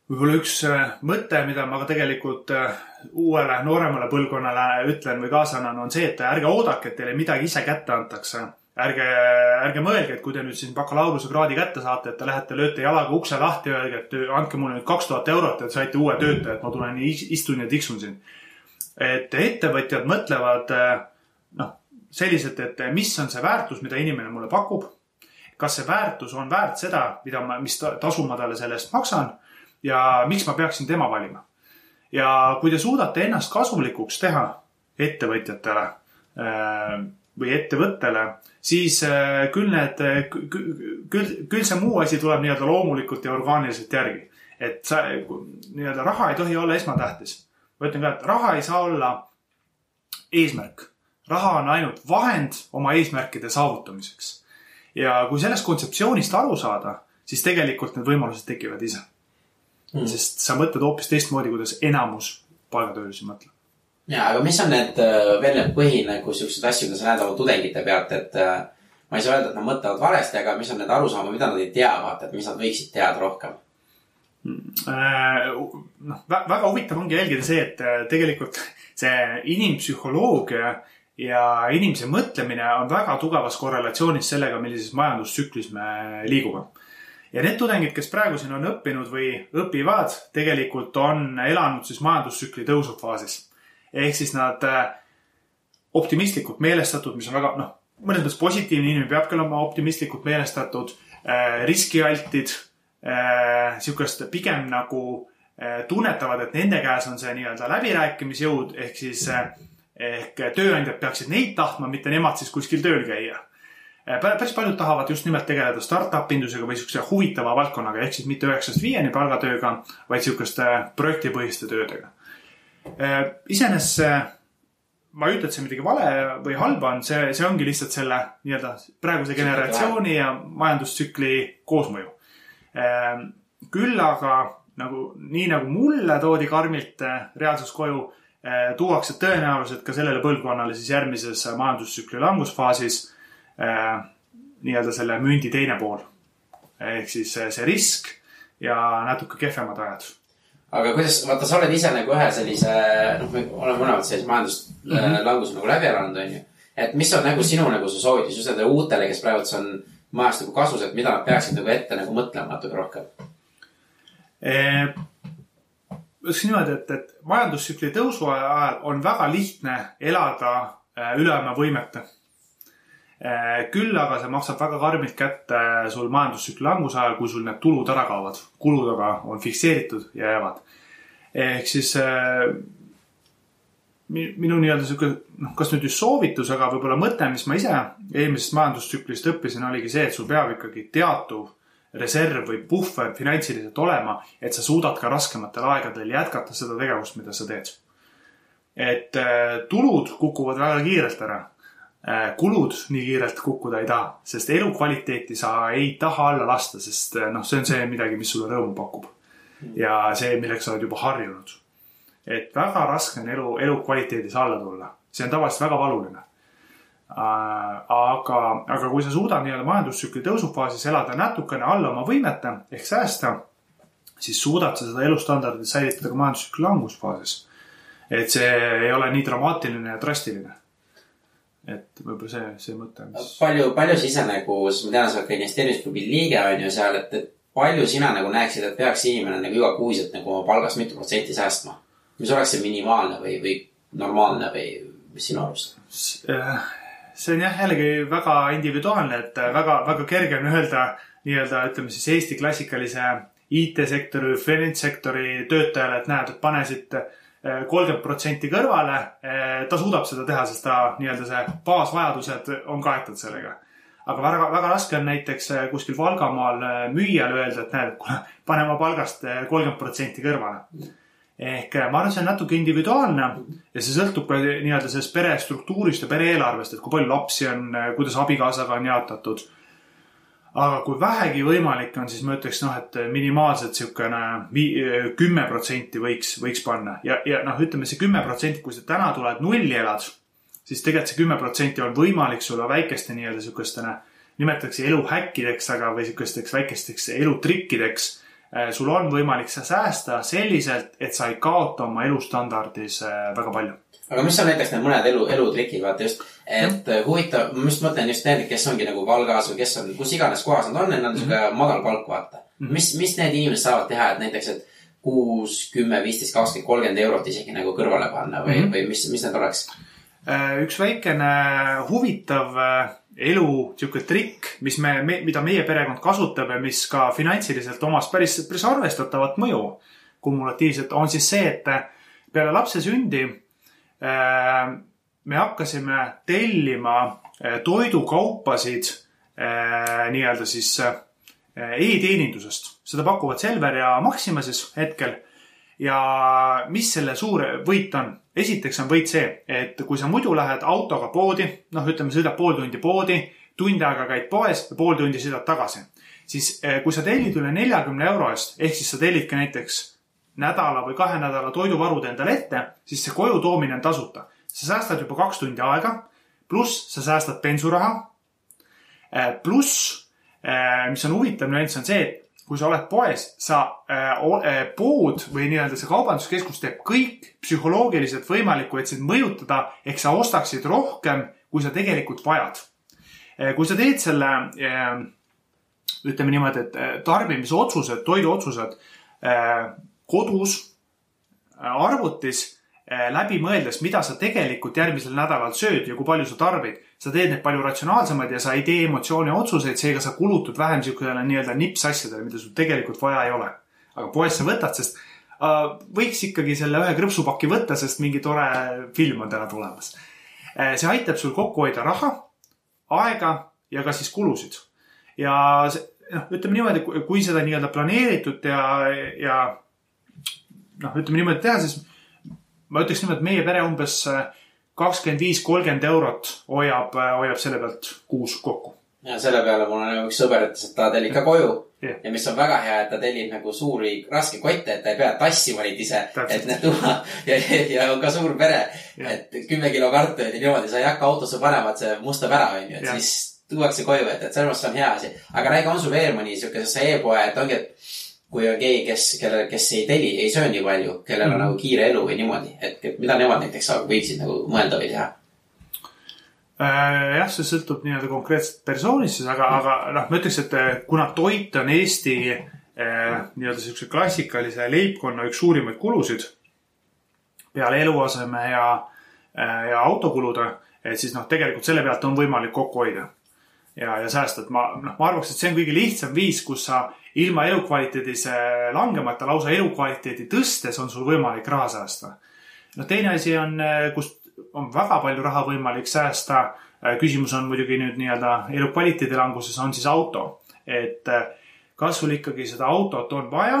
S1: võib-olla üks mõte, mida ma ka tegelikult uuele nooremale põlvkonnale ütlen või kaasa annan, on see, et ärge oodake, et teile midagi ise kätte antakse. Ärge mõelge, et kui te nüüd siin bakalaureuse kraadi kätte saate, et te lähete, lööte jalaga ukse lahti ja öelge, et andke mulle nüüd 2000 eurot, et saite uue töötaja, et ma tulen istun ja tiksun siin. Et ettevõtjad mõtlevad selliselt, et mis on see väärtus, mida inimene mulle pakub. Kas see väärtus on väärt seda, mis tasu ma talle selle eest maksan ja miks ma peaksin tema valima. Ja kui te suudate ennast kasulikuks teha ettevõtjatele või ettevõttele, siis küll see muu asi tuleb nii-öelda loomulikult ja orgaaniliselt järgi. Et nii-öelda raha ei tohi olla esmatähtis. Ma ütlen ka, et raha ei saa olla eesmärk. Raha on ainult vahend oma eesmärkide saavutamiseks. Ja kui sellest kontseptsioonist aru saada, siis tegelikult need võimalused tekivad ise. Sest sa mõtled hoopis teistmoodi, kuidas enamus palgatöölisi mõtleb.
S2: Ja, aga mis on need veel need nagu sellised asju, mida sa näed oma tudengite pealt, et ma ei saa öelda, et nad mõtlevad valesti, aga mis on need arusaama, mida nad ei tea, vaata, et mis nad võiksid teada rohkem?
S1: Väga huvitav ongi jälgida see, et tegelikult see inimpsühholoogia ja inimese mõtlemine on väga tugevas korrelatsioonis sellega, millises majandustsüklis me liigume. Ja need tudengid, kes praegu siin on õppinud või õpivad, tegelikult on elanud siis majandustsükli tõusufaasis. Ehk siis nad optimistlikult meelestatud, mis on väga, mõnes mõttes positiivne inimene peabki olema optimistlikult meelestatud, riskialtid, sihukest pigem nagu tunnetavad, et nende käes on see nii-öelda läbirääkimisjõud, ehk tööandjad peaksid neid tahtma, mitte nemad siis kuskil tööl käia. Päris paljud tahavad just nimelt tegeleda startup-indusega või sihukese huvitava valdkonnaga, ehk siis mitte 9-5 palgatööga, vaid sihukeste projektipõhiste töödega. Iseenes ma ei ütle, et see midagi vale või halba on, see ongi lihtsalt selle nii-öelda praeguse generatsiooni ja majandustsükli koosmõju. Küll aga nii nagu mulle toodi karmilt reaalsus koju, tuuakse tõenäoliselt ka sellele põlvkonnale siis järgmises majandustsükli langusfaasis nii-öelda selle mündi teine pool. Ehk siis see risk ja natuke kehvemad ajad.
S2: Aga kuidas, vaata, sa oled ise nagu ühe sellise, me oleme mõlemad sellise majanduslangus nagu läbi elanud, on ju. Et mis on nagu sinu nagu see soovitus just nende uutele, kes praegu on majast nagu kasus, et mida nad peaksid nagu ette nagu mõtlema natuke rohkem?
S1: Ütleks niimoodi, et majandustsükli tõusu ajal on väga lihtne elada üle oma võimete. Küll aga see maksab väga karmilt kätte sul majandustsükli languse ajal, kui sul need tulud ära kaovad. Kulud aga on fikseeritud ja jäävad. Ehk siis minu nii-öelda siuke, kas nüüd just soovitus, aga võib-olla mõte, mis ma ise eelmisest majandustsüklist õppisin, oligi see, et sul peab ikkagi teatuv reserv või puhver finantsiliselt olema, et sa suudad ka raskematel aegadel jätkata seda tegevust, mida sa teed. Et tulud kukuvad väga kiirelt ära. Kulud nii kiirelt kukkuda ei taha, sest elukvaliteeti sa ei taha alla lasta, sest see on see midagi, mis sulle rõõmu pakub. Ja see, milleks sa oled juba harjunud. Et väga raske on elukvaliteedis alla tulla. See on tavaliselt väga valuline. Aga kui sa suudad nii-öelda majandustsükli tõusufaasis elada natukene alla oma võimete ehk säästa, siis suudad sa seda elustandardit säilitada ka majandustsükli langusfaasis. Et see ei ole nii dramaatiline ja drastiline. Et võib-olla see mõte.
S2: Palju sa ise nagu, sest ma tean, sa oled ka investeerimisklubi liige on ju seal, et palju sina nagu näeksid, et peaks inimene nagu iga kuuselt nagu oma palgast mitu protsenti säästma? Mis oleks see minimaalne või normaalne või mis sinu arust?
S1: See on jällegi väga individuaalne, et väga kerge on öelda nii-öelda, ütleme siis Eesti klassikalise IT-sektori, finantssektori töötajale, et näed, et panesid 30% kõrvale, ta suudab seda teha, sest ta nii-öelda see baasvajadused on kaetud sellega. Aga väga raske on näiteks kuskil Valgamaal müüjal öelda, et näed, pane oma palgast 30% kõrvale. Ehk ma arvan, see on natuke individuaalne ja see sõltub ka nii-öelda sellest pere struktuurist ja pere eelarvest, et kui palju lapsi on, kuidas abikaasaga on jaotatud. Aga kui vähegi võimalik on, siis ma ütleks, et minimaalselt siukene 10% võiks panna. Ja ütleme see 10%, kui sa täna tuled nulli elad, siis tegelikult see 10% on võimalik sulle väikeste nii-öelda siukestena, nimetatakse eluhäkkideks, aga või siukesteks väikesteks elutrikkideks sul on võimalik sa säästa selliselt, et sa ei kaota oma elustandardis väga palju.
S2: Aga mis on näiteks need mõned elutrikid, vaata just, et huvitav, ma just mõtlen just need, kes ongi nagu Valgas või kes on, kus iganes kohas nad on, neil on niisugune madal palk, vaata. Mis need inimesed saavad teha, et näiteks, et 6, 10, 15, 20, 30 eurot isegi nagu kõrvale panna või mis need oleks?
S1: Üks väikene huvitav elu niisugune trikk, mida meie perekond kasutab ja mis ka finantsiliselt omas päris arvestatavat mõju kumulatiivselt, on siis see, et peale lapse sündi me hakkasime tellima toidukaupasid nii-öelda siis e-teenindusest. Seda pakuvad Selver ja Maxima siis hetkel. Ja mis selle suure võit on? Esiteks on võit see, et kui sa muidu lähed autoga poodi, ütleme, sõidab pool tundi poodi, tund aega käid poes ja pool tundi sõidad tagasi. Siis kui sa tellid üle 40 euro eest, ehk siis sa tellid ka näiteks nädala või 2 nädala toiduvarud endale ette, siis see koju toomine on tasuta. Sa säästad juba 2 tundi aega, pluss sa säästad bensuraha, pluss, mis on huvitav nüanss on see, et kui sa oled poes, sa pood või nii-öelda see kaubanduskeskus teeb kõik psühholoogiliselt võimalikku, et sind mõjutada, ehk sa ostaksid rohkem, kui sa tegelikult vajad. Kui sa teed selle, ütleme niimoodi, et tarbimisotsused, toiduotsused kodus, arvutis, läbi mõeldes, mida sa tegelikult järgmisel nädalal sööd ja kui palju sa tarbid. Sa teed need palju ratsionaalsemad ja sa ei tee emotsiooni otsuseid, seega sa kulutad vähem niisugusele nii-öelda nipsasjadele, mida sul tegelikult vaja ei ole. Aga poes sa võtad, sest võiks ikkagi selle ühe krõpsupaki võtta, sest mingi tore film on täna tulemas. See aitab sul kokku hoida raha, aega ja ka siis kulusid. Ja ütleme niimoodi, kui seda nii-öelda planeeritud ja ütleme niimoodi teha, siis ma ütleks niimoodi, et meie pere umbes 25-30 eurot hoiab selle pealt kuus kokku.
S2: Ja selle peale mul on üks sõber, et ta tellib ka koju. Ja mis on väga hea, et ta tellib nagu suuri raske kotte, et ta ei pea tassima neid ise, et need tuua ja on ka suur pere, et 10 kilo kartuid ja niimoodi, sa ei hakka autosse panema, et see mustab ära, et siis tuuakse koju, et selles mõttes on hea asi. Aga räägi, on sul veel mõni niisugusesse e-poe, et ongi, et kui on keegi, kes ei teli, ei söö nii palju, kellel on nagu kiire elu või niimoodi, et mida nemad näiteks võiksid nagu mõelda või teha?
S1: Jah, see sõltub nii-öelda konkreetselt persoonist, aga ma ütleks, et kuna toit on Eesti nii-öelda sellise klassikalise leibkonna üks suurimaid kulusid peale eluaseme ja autokulude, et siis tegelikult selle pealt on võimalik kokku hoida ja säästa. Ma arvaks, et see on kõige lihtsam viis, kus sa ilma elukvaliteedis langemata, lausa elukvaliteedi tõstes on sul võimalik raha säästa. Teine asi on, kus on väga palju raha võimalik säästa. Küsimus on muidugi nüüd nii-öelda elukvaliteedi languses on siis auto. Et kas sul ikkagi seda autot on vaja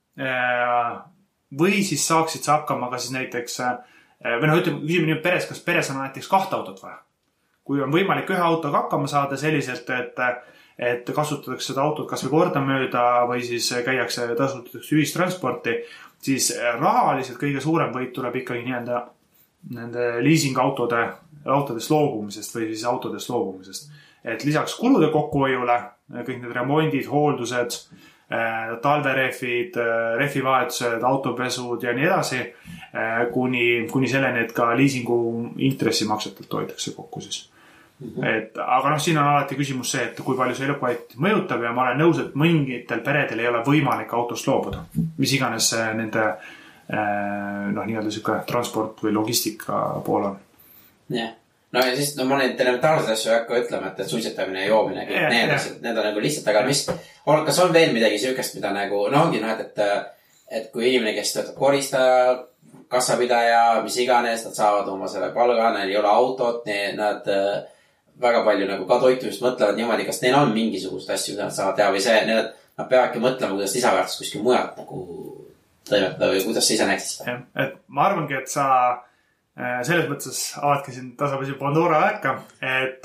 S1: või siis saaksid sa hakkama ka siis näiteks, või ütleme, küsime nüüd peres, kas peres on näiteks 2 autot vaja. Kui on võimalik 1 autoga hakkama saada selliselt, et kasutatakse seda autot kas või kordamööda või siis käiakse tasutatakse ühistransporti, siis rahaliselt kõige suurem võit tuleb ikkagi nii-öelda nende leasing-autodest loobumisest või siis autodest loobumisest. Et lisaks kulude kokkuhoiule, kõik need remondid, hooldused, talverehvid, rehvivahetused, autopesud ja nii edasi, kuni selleni, et ka leasingu intressimaksetelt hoitakse kokku siis. Aga siin on alati küsimus see, et kui palju see elukvaliteet mõjutab ja ma olen nõus, et mõningitel peredel ei ole võimalik autost loobuda. Mis iganes nende nii-öelda siuke transport või logistika pool on.
S2: Jah. No ja siis ma neid elementaarseid asju ei hakka ütlema, et suitsetamine ja joomine, need on nagu lihtsalt, aga kas on veel midagi siukest, mida nagu, ongi et kui inimene, kes töötab koristaja, kassapidaja, mis iganes, nad saavad oma selle palga, neil ei ole autot, nad väga palju nagu ka toitumist mõtlevad niimoodi, kas neil on mingisugust asju, mida nad saavad teha või see, nad peavadki mõtlema, kuidas lisaväärtust kuskil mujalt nagu toimetada või kuidas sa ise näeksid seda?
S1: Et ma arvangi, et sa selles mõttes avadki siin tasapisi Pandora äkka, et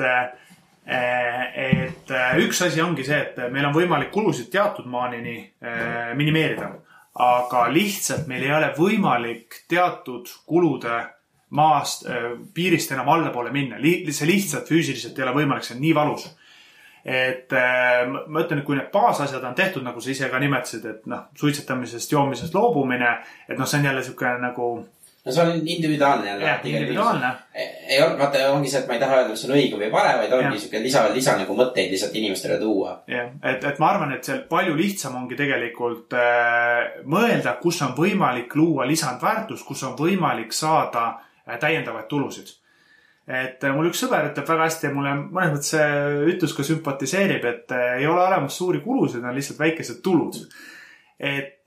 S1: üks asi ongi see, et meil on võimalik kulusid teatud maanini minimeerida, aga lihtsalt meil ei ole võimalik teatud kulude maast piirist enam allapoole minna. See lihtsalt füüsiliselt ei ole võimalik, see on nii valus. et ma ütlen, et kui need baasasjad on tehtud, nagu sa ise ka nimetasid, et noh, suitsetamisest, joomisest loobumine, et noh, see on jälle siuke nagu...
S2: No see on individuaalne jälle.
S1: Jah, individuaalne.
S2: Ei ole, vaata, ongi see, et ma ei taha öelda, et see on õige või pare, vaid ongi siuke lisa nagu mõtteid lihtsalt inimestele tuua.
S1: Jah, et ma arvan, et seal palju lihtsam ongi tegelikult mõelda, kus on võimalik luua lisandväärtus, kus on võimalik saada täiendavaid tulusid. Et mul üks sõber ütleb väga hästi ja mulle mõnes mõttes see ütlus ka sümpatiseerib, et ei ole olemas suuri kulusid, on lihtsalt väikesed tulud. Et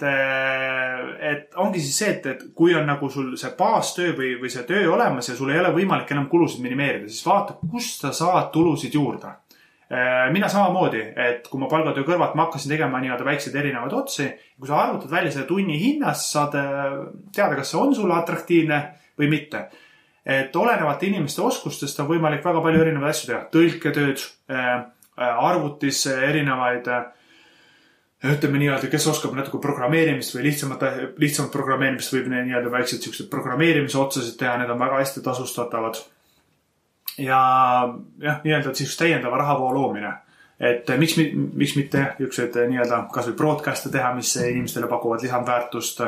S1: ongi siis see, et kui on nagu sul see baastöö või see töö olemas ja sul ei ole võimalik enam kulusid minimeerida, siis vaata, kust sa saad tulusid juurde. Mina samamoodi, et kui ma palgatöö kõrvalt ma hakkasin tegema nii-öelda väikseid erinevaid otsi, kui sa arvutad välja selle tunni hinnast, saad teada, kas see on sulle atraktiivne või mitte. Et olenevate inimeste oskustest on võimalik väga palju erinevaid asju teha. Tõlketööd, arvutis erinevaid, ütleme nii-öelda, kes oskab natuke programmeerimist või lihtsamat programmeerimist võib nii-öelda väiksed siuksed programmeerimise otsasid teha, need on väga hästi tasustatavad. Ja jah, nii-öelda siis täiendava rahavoo loomine. Et miks mitte niisugused nii-öelda kas või broadcast'e teha, mis inimestele pakuvad lisandväärtust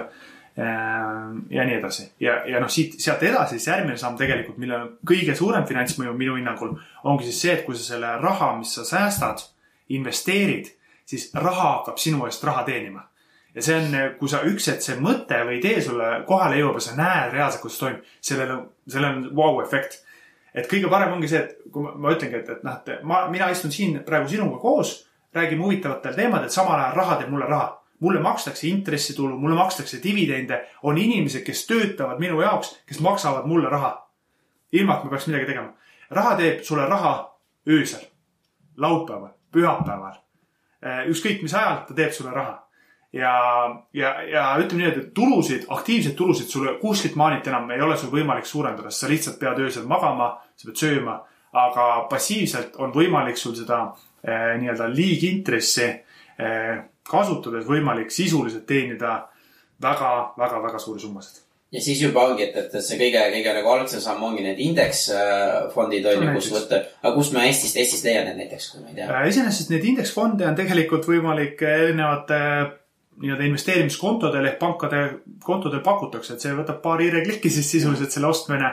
S1: ja nii edasi. Ja noh, sealt edasi, siis järgmine samm tegelikult, mille on kõige suurem finantsmõju minu hinnangul, ongi siis see, et kui sa selle raha, mis sa säästad, investeerid, siis raha hakkab sinu eest raha teenima. Ja see on, kui sa hetk see mõte või idee sulle kohale jõuab ja sa näed reaalselt, kuidas toimub, sellel on wow-efekt. Et kõige parem ongi see, et kui ma ütlengi, et mina istun siin praegu sinuga koos, räägime huvitavatel teemadel, samal ajal raha teeb mulle raha. Mulle makstakse intressitulu, mulle makstakse dividende, on inimesed, kes töötavad minu jaoks, kes maksavad mulle raha. Ilma, et ma peaks midagi tegema. Raha teeb sulle raha öösel, laupäeval, pühapäeval. Ükskõik mis ajal ta teeb sulle raha. Ja ütleme nii, et tulusid, aktiivseid tulusid sulle kuskilt maanit enam ei ole sul võimalik suurendada. Sa lihtsalt pead öösel magama, sa pead sööma, aga passiivselt on võimalik sul seda nii-öelda liigintressi kasutades võimalik sisuliselt teenida väga suuri summasid.
S2: Ja siis juba ongi, et see kõige nagu algsel samm ongi need indeksfondid on ju, kus võtta. Aga kus ma Eestist leian need näiteks, kui ma ei tea?
S1: Iseenesest need indeksfonde on tegelikult võimalik erinevate nii-öelda investeerimiskontodel ehk pankade kontodel pakutakse, et see võtab paar hiireklikki siis sisuliselt selle ostmine.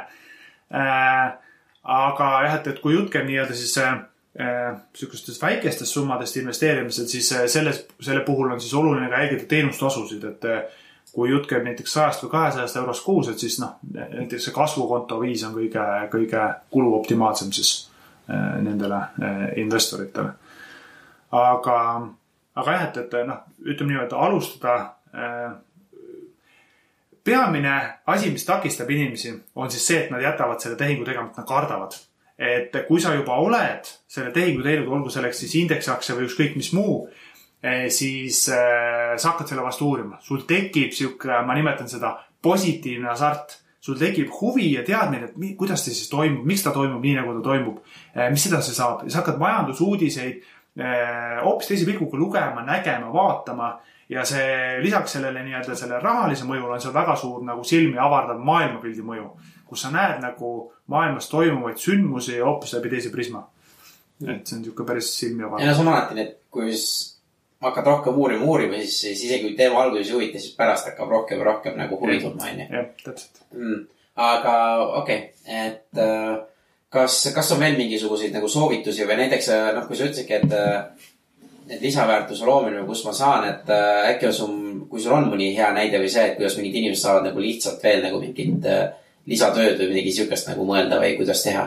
S1: Aga jah, et kui jutt käib nii-öelda siis sükustest väikestest summadest investeerimisel, siis selle puhul on siis oluline ka jälgida teenustasusid, et kui jutt käib näiteks 100 või 200 eurost kuus, et siis näiteks see kasvukonto viis on kõige kuluoptimaalsem siis nendele investoritele. Aga jah, et ütleme nii, et alustada peamine asi, mis takistab inimesi, on siis see, et nad jätavad selle tehingu tegema, et nad kardavad. Et kui sa juba oled selle tehingu teinud, olgu selleks siis indeksiaktsia või ükskõik mis muu, siis sa hakkad selle vastu uurima. Sul tekib siuke, ma nimetan seda positiivne hasart. Sul tekib huvi ja teadmine, et kuidas ta siis toimub, miks ta toimub nii, nagu ta toimub, mis seda see saab. Sa hakkad majandusuudiseid hoopis teise pilguga lugema, nägema, vaatama ja see lisaks sellele nii-öelda selle rahalise mõjul on see väga suur nagu silmi avardav maailmapildi mõju, kus sa näed nagu maailmas toimuvaid sündmusi hoopis läbi teise prisma. Et see on niisugune päris silmi avardav.
S2: Ja see on alati, et kui hakkad rohkem uurima, siis isegi kui teema alguses huvita, siis pärast hakkab rohkem nagu huvi tundma.
S1: Jah, täpselt.
S2: Aga okei, et kas on veel mingisuguseid nagu soovitusi või näiteks, kui sa ütlesidki, et lisaväärtuse loomine, kus ma saan, et äkki kui sul on mõni hea näide või see, et kuidas mingid inimesed saavad nagu lihtsalt veel nagu mingit lisatööd või midagi siukest nagu mõelda või kuidas teha?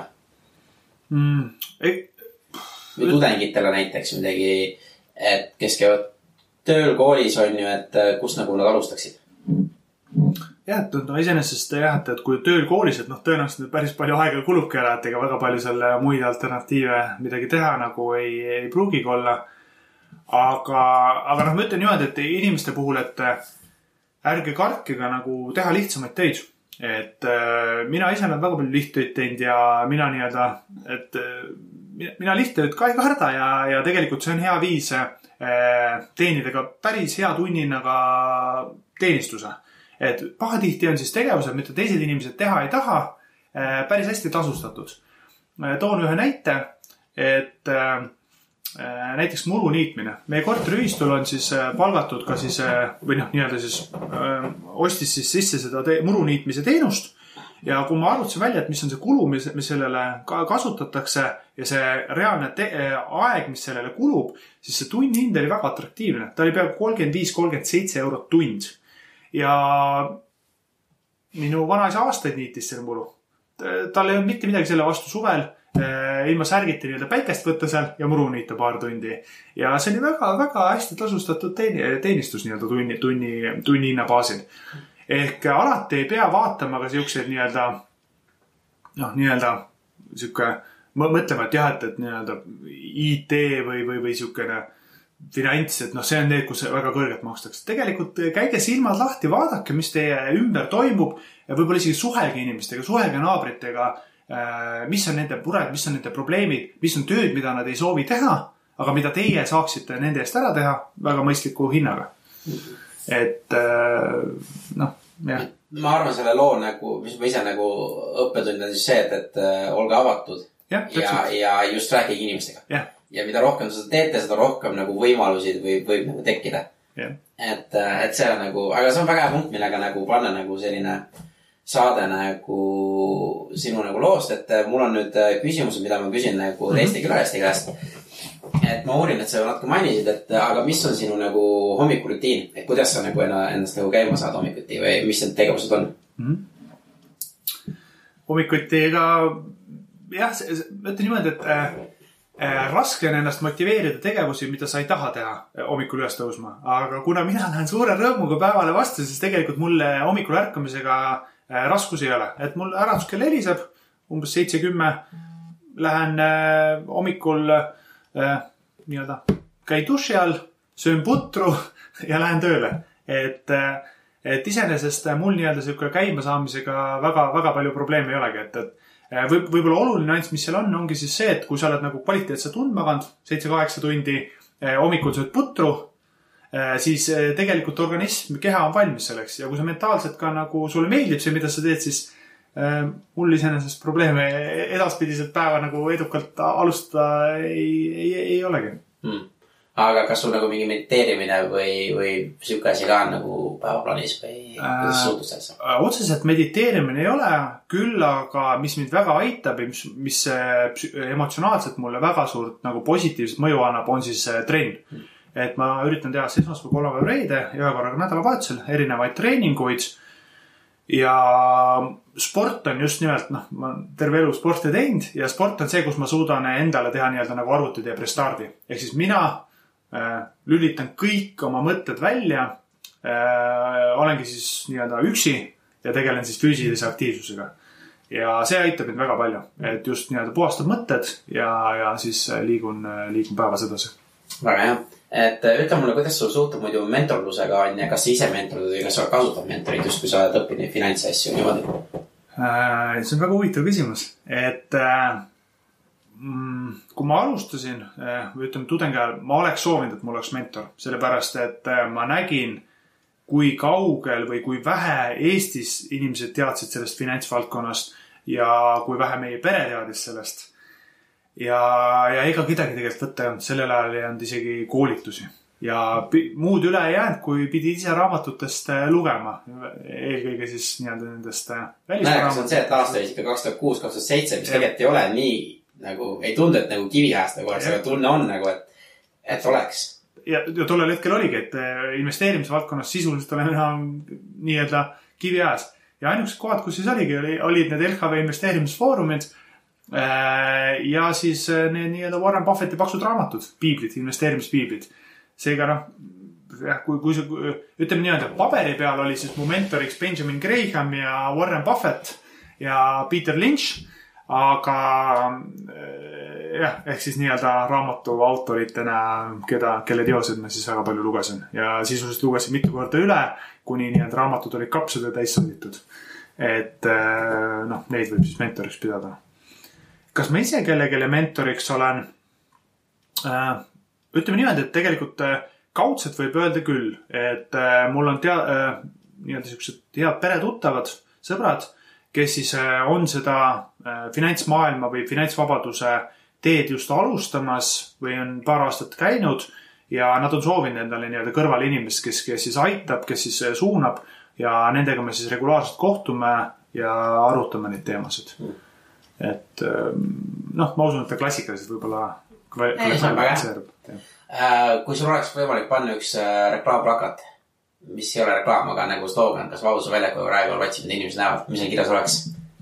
S2: Või tudengitele näiteks midagi, et kes käivad tööl koolis on ju, et kus nagu nad alustaksid?
S1: Jah, et iseenesest jah, et kui tööl koolis, et tõenäoliselt päris palju aega kulubki ära, et ega väga palju selle muid alternatiive midagi teha nagu ei pruugigi olla. Aga ma ütlen niimoodi, et inimeste puhul, et ärge kartkiga nagu teha lihtsamaid töid. Et mina ise olen väga palju lihttöid teinud ja mina nii-öelda, et mina lihttööd ka ei karda ja tegelikult see on hea viis teenida ka päris hea tunninaga teenistuse. Et pahatihti on siis tegevused, mida teised inimesed teha ei taha, päris hästi tasustatud. Toon ühe näite, et näiteks muru niitmine. Meie korteriühistul on siis palgatud ka siis, või noh, nii-öelda siis ostis siis sisse seda muru niitmise teenust. Ja kui ma arvutasin välja, et mis on see kulu, mis sellele kasutatakse ja see reaalne aeg, mis sellele kulub, siis see tunni hind oli väga atraktiivne. Ta oli peaaegu 35-37 eurot tund. Ja minu vanaisa aastaid niitis selle muru. Tal ei olnud mitte midagi selle vastu suvel. Ilma särgiti nii-öelda päikest võtta seal ja muru niita paar tundi. Ja see oli väga, väga hästi tasustatud teenistus nii-öelda tunni hinna baasil. Ehk alati ei pea vaatama ka siukseid nii-öelda, noh, nii-öelda siuke, mõtlema, et jah, et nii-öelda IT või siukene finants, et noh, see on need, kus väga kõrget makstakse. Tegelikult käige silmad lahti, vaadake, mis teie ümber toimub ja võib-olla isegi suhelge inimestega, suhelge naabritega, mis on nende pured, mis on nende probleemid, mis on tööd, mida nad ei soovi teha, aga mida teie saaksite nende eest ära teha väga mõistliku hinnaga. Et noh, jah.
S2: Ma arvan selle loo nagu, mis ma ise nagu õppetund on siis see, et olge avatud ja just rääkige inimestega. Ja mida rohkem sa teete, seda rohkem nagu võimalusi võib nagu tekkida. Et see on nagu, aga see on väga hea punkt, millega nagu panna nagu selline saade nagu sinu nagu loost, et mul on nüüd küsimused, mida ma küsin nagu teiste külaliste käest. Et ma uurin, et sa natuke mainisid, et aga mis on sinu nagu hommikurutiin, et kuidas sa nagu ennast nagu käima saad hommikuti või mis need tegevused on?
S1: Hommikuti ega jah, mõtle niimoodi, et raske on ennast motiveerida tegevusi, mida sa ei taha teha hommikul üles tõusma. Aga kuna mina lähen suure rõõmuga päevale vastu, siis tegelikult mulle hommikul ärkamisega raskus ei ole. Et mul äratuskell heliseb umbes 7-10. Lähen hommikul nii-öelda käin duši all, söön putru ja lähen tööle. Et iseenesest mul nii-öelda selline käima saamisega väga, väga palju probleeme ei olegi. Et võib-olla oluline nüanss, mis seal ongi siis see, et kui sa oled nagu kvaliteetselt maganud 7-8 tundi, hommikul sööd putru, siis tegelikult organism, keha on valmis selleks. Ja kui sa mentaalselt ka nagu sulle meeldib see, mida sa teed, siis mul iseenesest probleeme edaspidiselt päeva nagu edukalt alustada ei olegi.
S2: Aga kas sul nagu mingi mediteerimine või siuke asi ka on nagu päevaplaanis või kuidas suhtud sellesse?
S1: Otseselt mediteerimine ei ole, küll aga mis mind väga aitab ja mis emotsionaalselt mulle väga suurt nagu positiivset mõju annab, on siis trenn. Et ma üritan teha esmaspäev, kolmapäev, reede ja ühe korraga nädalavahetusel erinevaid treeninguid. Ja sport on just nimelt, noh, ma terve elu sporti teinud ja sport on see, kus ma suudan endale teha nii-öelda nagu arvuti teeb restardi. Ehk siis mina lülitan kõik oma mõtted välja, olengi siis nii-öelda üksi ja tegelen siis füüsilise aktiivsusega. Ja see aitab mind väga palju, et just nii-öelda puhastab mõtted ja siis liigun päevas edasi.
S2: Väga hea. Et ütle mulle, kuidas sul suhtub muidu mentorlusega on ja kas sa ise mentorlud või kas sa kasutad mentorit just kui sa oled õppinud finantsasju niimoodi?
S1: See on väga huvitav küsimus. Et kui ma alustasin või ütleme tudengi ajal, ma oleks soovinud, et mul oleks mentor. Sellepärast, et ma nägin, kui kaugel või kui vähe Eestis inimesed teadsid sellest finantsvaldkonnast ja kui vähe meie pere teadis sellest. Ja ega kedagi tegelikult võtta ei olnud. Sellel ajal ei olnud isegi koolitusi. Ja muud üle ei jäänud, kui pidi ise raamatutest lugema. Eelkõige siis nii-öelda nendest
S2: välisraamatutest. On see, et aasta oli ikka 2006-2007, mis tegelikult ei ole nii, nagu ei tundu, et nagu kiviäästa korraks, aga tunne on nagu, et oleks.
S1: Ja tollel hetkel oligi, et investeerimisvaldkonnas sisuliselt oleme nii-öelda kiviääs. Ja ainukesed kohad, kus siis olid need LHV investeerimisfoorumid, ja siis need nii-öelda Warren Buffetti paksud raamatud, piiblid, investeerimispiiblid. Seega noh, kui ütleme nii-öelda paberi peal oli siis mu mentoriks Benjamin Graham ja Warren Buffett ja Peter Lynch, aga jah, ehk siis nii-öelda raamatu autoritena, kelle teosed ma siis väga palju lugesin ja sisuliselt lugesin mitu korda üle, kuni nii-öelda raamatud olid kapsad ja täis sõditud. Et noh, neid võib siis mentoriks pidada. Kas ma ise kellelegi mentoriks olen? Ütleme niimoodi, et tegelikult kaudselt võib öelda küll, et mul on nii-öelda sellised head peretuttavad, sõbrad, kes siis on seda finantsmaailma või finantsvabaduse teed just alustamas või on paar aastat käinud ja nad on soovinud endale nii-öelda kõrvale inimest, kes siis aitab, kes siis suunab ja nendega me siis regulaarselt kohtume ja arutame neid teemasid. Et ma usun, et ta klassikaliselt võib-olla
S2: kui sul oleks võimalik panna üks reklaamplakat, mis ei ole reklaam, aga nagu slogan, kas Vabaduse väljaku või Raekool vatsi, mida inimesed näevad, mis see kirjas oleks?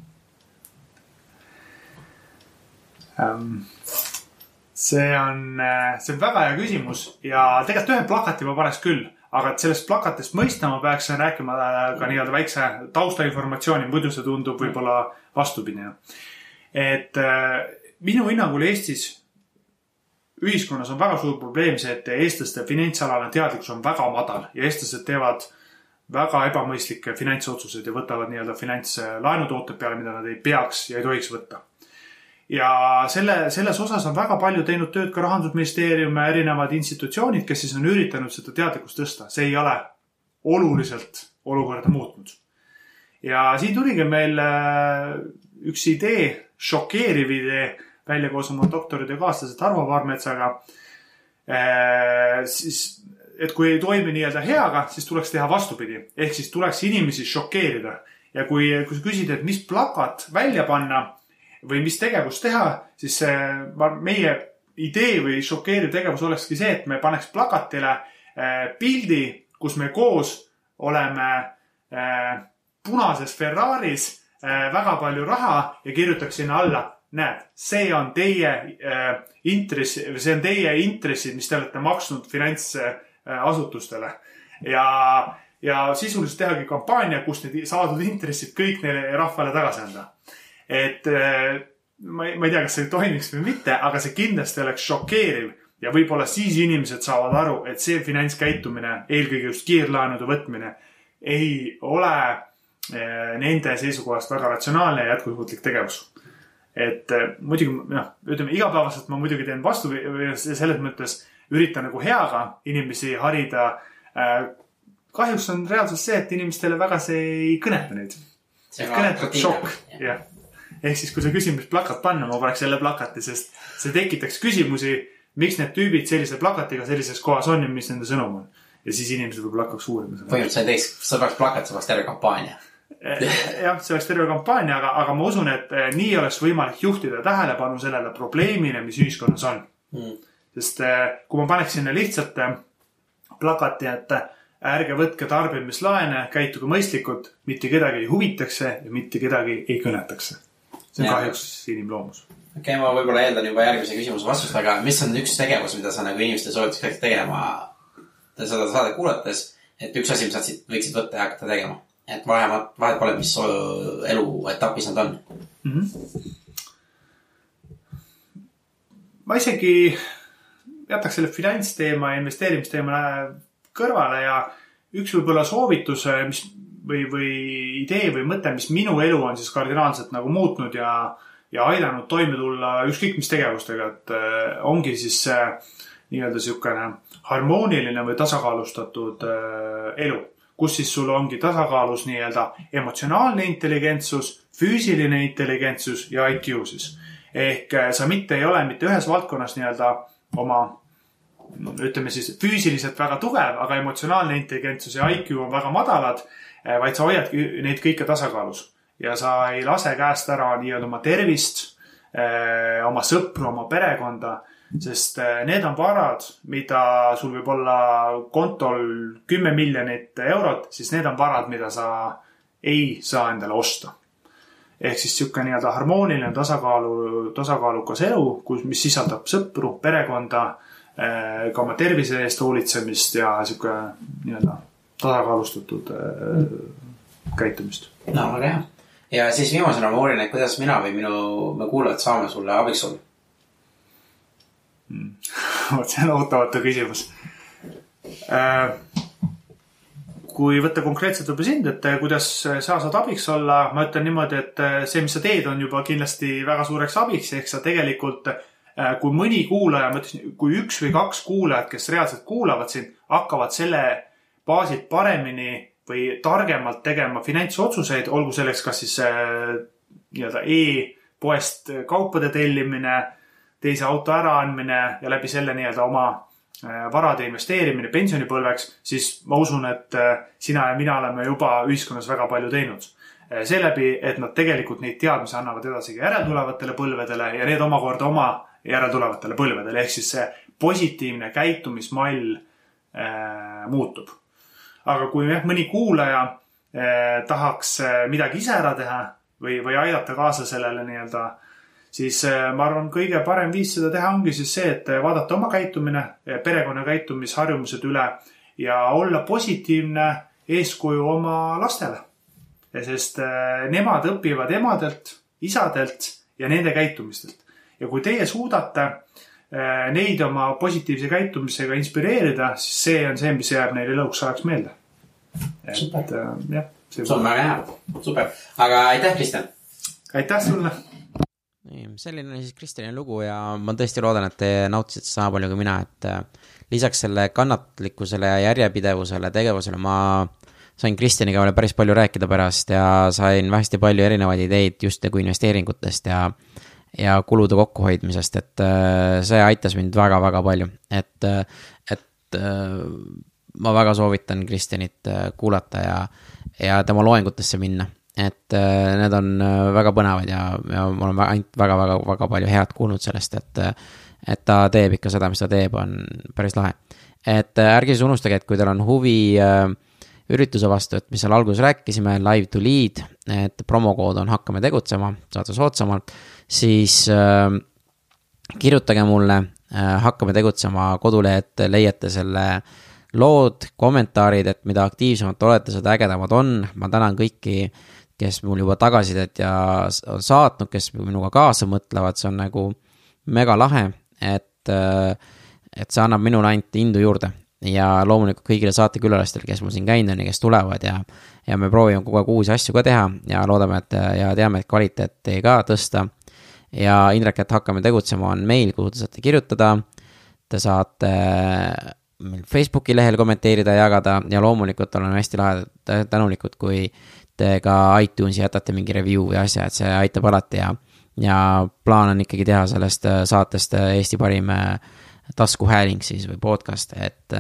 S1: See on väga hea küsimus ja tegelikult ühe plakati ma paneks küll, aga et sellest plakatist mõista ma peaks rääkima ka nii-öelda väikse taustainformatsiooni, muidu see tundub võib-olla vastupidi. Et minu hinnangul Eestis ühiskonnas on väga suur probleem see, et eestlaste finantsalane teadlikkus on väga madal ja eestlased teevad väga ebamõistlikke finantsotsuseid ja võtavad nii-öelda finantslaenutooted peale, mida nad ei peaks ja ei tohiks võtta. Ja selles osas on väga palju teinud tööd ka Rahandusministeerium ja erinevad institutsioonid, kes siis on üritanud seda teadlikkust tõsta. See ei ole oluliselt olukorda muutnud. Ja siin tuligi meil üks idee, šokeeriv idee, välja koos oma doktoritöö kaaslased Arvo Varmetsaga. Et kui ei toimi nii-öelda heaga, siis tuleks teha vastupidi. Ehk siis tuleks inimesi šokeerida. Ja kui sa küsid, et mis plakat välja panna või mis tegevus teha, siis meie idee või šokeeriv tegevus olekski see, et me paneks plakatile pildi, kus me koos oleme punases Ferraris, väga palju raha ja kirjutaks sinna alla. Näed, see on teie intressid, mis te olete maksnud finantsasutustele. Ja sisuliselt tehagi kampaania, kus need saadud intressid kõik neile rahvale tagasi anda. Et ma ei tea, kas see toimiks või mitte, aga see kindlasti oleks šokeeriv ja võib-olla siis inimesed saavad aru, et see finantskäitumine, eelkõige just kiirlaenude võtmine, ei ole nende seisukohast väga ratsionaalne ja jätkusuutlik tegevus. Et muidugi, ütleme, igapäevaselt ma muidugi teen vastu või selles mõttes üritan nagu heaga inimesi harida. Kahjuks on reaalselt see, et inimestele väga see ei kõneta neid. Kõnetab šokk. Ehk siis, kui sa küsid, mis plakat panna, ma paneks jälle plakati, sest see tekitaks küsimusi, miks need tüübid sellise plakatiga sellises kohas on ja mis nende sõnum on. Ja siis inimesed võib-olla hakkaks uurima.
S2: Põhimõtteliselt sa peaks plakat, sa peaks terve kampaania.
S1: Jah, see oleks terve kampaania, aga ma usun, et nii oleks võimalik juhtida tähelepanu sellele probleemile, mis ühiskonnas on. Sest kui ma paneks sinna lihtsalt plakati, et ärge võtke tarbimislaene, käituge mõistlikult, mitte kedagi ei huvitakse ja mitte kedagi ei kõnetakse. See on kahjuks inimloomus.
S2: Okei, ma võib-olla eeldan juba järgmise küsimuse vastust, aga mis on üks tegevus, mida sa nagu inimeste soovituseks tegema seda saade kuulates, et üks asi, mis sa võiksid võtta ja hakata tegema? Et vahet pole, mis elu etapis nad on.
S1: Ma isegi jätaks selle finantsteema ja investeerimisteema kõrvale ja üks võib-olla soovitus või idee või mõte, mis minu elu on siis kardinaalselt nagu muutnud ja aidanud toime tulla ükskõik mis tegevustega, et ongi siis nii-öelda siukene harmooniline või tasakaalustatud elu. Kus siis sul ongi tasakaalus nii-öelda emotsionaalne intelligentsus, füüsiline intelligentsus ja IQ siis. Ehk sa ei ole mitte ühes valdkonnas nii-öelda oma, ütleme siis füüsiliselt väga tugev, aga emotsionaalne intelligentsus ja IQ on väga madalad, vaid sa hoiad neid kõike tasakaalus. Ja sa ei lase käest ära nii-öelda oma tervist, oma sõpru, oma perekonda, sest need on varad, mida sul võib olla kontol 10 miljonit eurot, siis need on varad, mida sa ei saa endale osta. Ehk siis siuke nii-öelda harmooniline tasakaalukas elu, mis sisaldab sõpru, perekonda, ka oma tervise eest hoolitsemist ja siuke nii-öelda tasakaalustatud käitumist.
S2: No, väga hea. Ja siis viimasena ma uurin, et kuidas mina või me kuulajad saame sulle abiks olla?
S1: See on ootamatu küsimus. Kui võtta konkreetselt juba sind, et kuidas sa saad abiks olla, ma ütlen niimoodi, et see, mis sa teed, on juba kindlasti väga suureks abiks, ehk sa tegelikult, kui mõni kuulaja, kui 1 või 2 kuulajad, kes reaalselt kuulavad sind, hakkavad selle baasilt paremini või targemalt tegema finantsotsuseid, olgu selleks kas siis nii-öelda e-poest kaupade tellimine teise auto äraandmine ja läbi selle nii-öelda oma varade investeerimine pensionipõlveks, siis ma usun, et sina ja mina oleme juba ühiskonnas väga palju teinud. Seeläbi, et nad tegelikult neid teadmisi annavad edasi järeltulevatele põlvedele ja need omakorda oma järeltulevatele põlvedele. Ehk siis see positiivne käitumismall muutub. Aga kui mõni kuulaja tahaks midagi ise ära teha või aidata kaasa sellele nii-öelda, siis ma arvan, kõige parem viis seda teha ongi siis see, et vaadata oma käitumine, perekonna käitumisharjumused üle ja olla positiivne eeskuju oma lastele. Sest nemad õpivad emadelt, isadelt ja nende käitumistelt. Ja kui teie suudate neid oma positiivse käitumisega inspireerida, siis see on see, mis jääb neile lõuks ajaks meelde.
S2: Super. See on väga hea. Super. Aga aitäh, Kristjan.
S1: Aitäh sulle.
S2: Selline on siis Kristjani lugu ja ma tõesti loodan, et te nautisite sama palju kui mina, et lisaks selle kannatlikkusele ja järjepidevusele tegevusele ma sain Kristjaniga veel päris palju rääkida pärast ja sain hästi palju erinevaid ideid just nagu investeeringutest ja kulude kokkuhoidmisest, et see aitas mind väga-väga palju, et ma väga soovitan Kristjanit kuulata ja tema loengutesse minna, et need on väga põnevad ja ma olen ainult väga-väga palju head kuulnud sellest, et ta teeb ikka seda, mis ta teeb, on päris lahe. Et ärge siis unustage, et kui teil on huvi ürituse vastu, et mis seal alguses rääkisime, Live to Lead, et promokood on Hakkame tegutsema, saate soodsamalt, siis kirjutage mulle Hakkame tegutsema kodule, et leiate selle lood, kommentaarid, et mida aktiivsemalt olete, seda ägedamad on. Ma tänan kõiki, kes mul juba tagasisidet ja on saatnud, kes minuga kaasa mõtlevad, see on nagu mega lahe, et see annab minule ainult indu juurde ja loomulikult kõigile saatekülalistele, kes mul siin käinud on ja kes tulevad ja me proovime kogu aeg uusi asju ka teha ja loodame, ja teame, et kvaliteeti ka tõsta ja Indrek, et Hakkame tegutsema on meil, kuhu te saate kirjutada, te saate meil Facebooki lehel kommenteerida ja jagada ja loomulikult oleme hästi tänulikud, kui te ka iTunesi jätate mingi review ja asja, et see aitab alati ja plaan on ikkagi teha sellest saatest Eesti parim taskuhääling siis või podcast, et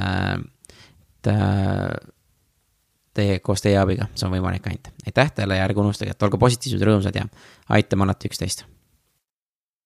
S2: koos teie abiga see on võimalik ainult. Aitäh teile ja ärge unustage, et olge positiivsed, rõõmsad ja aitame alati üksteist.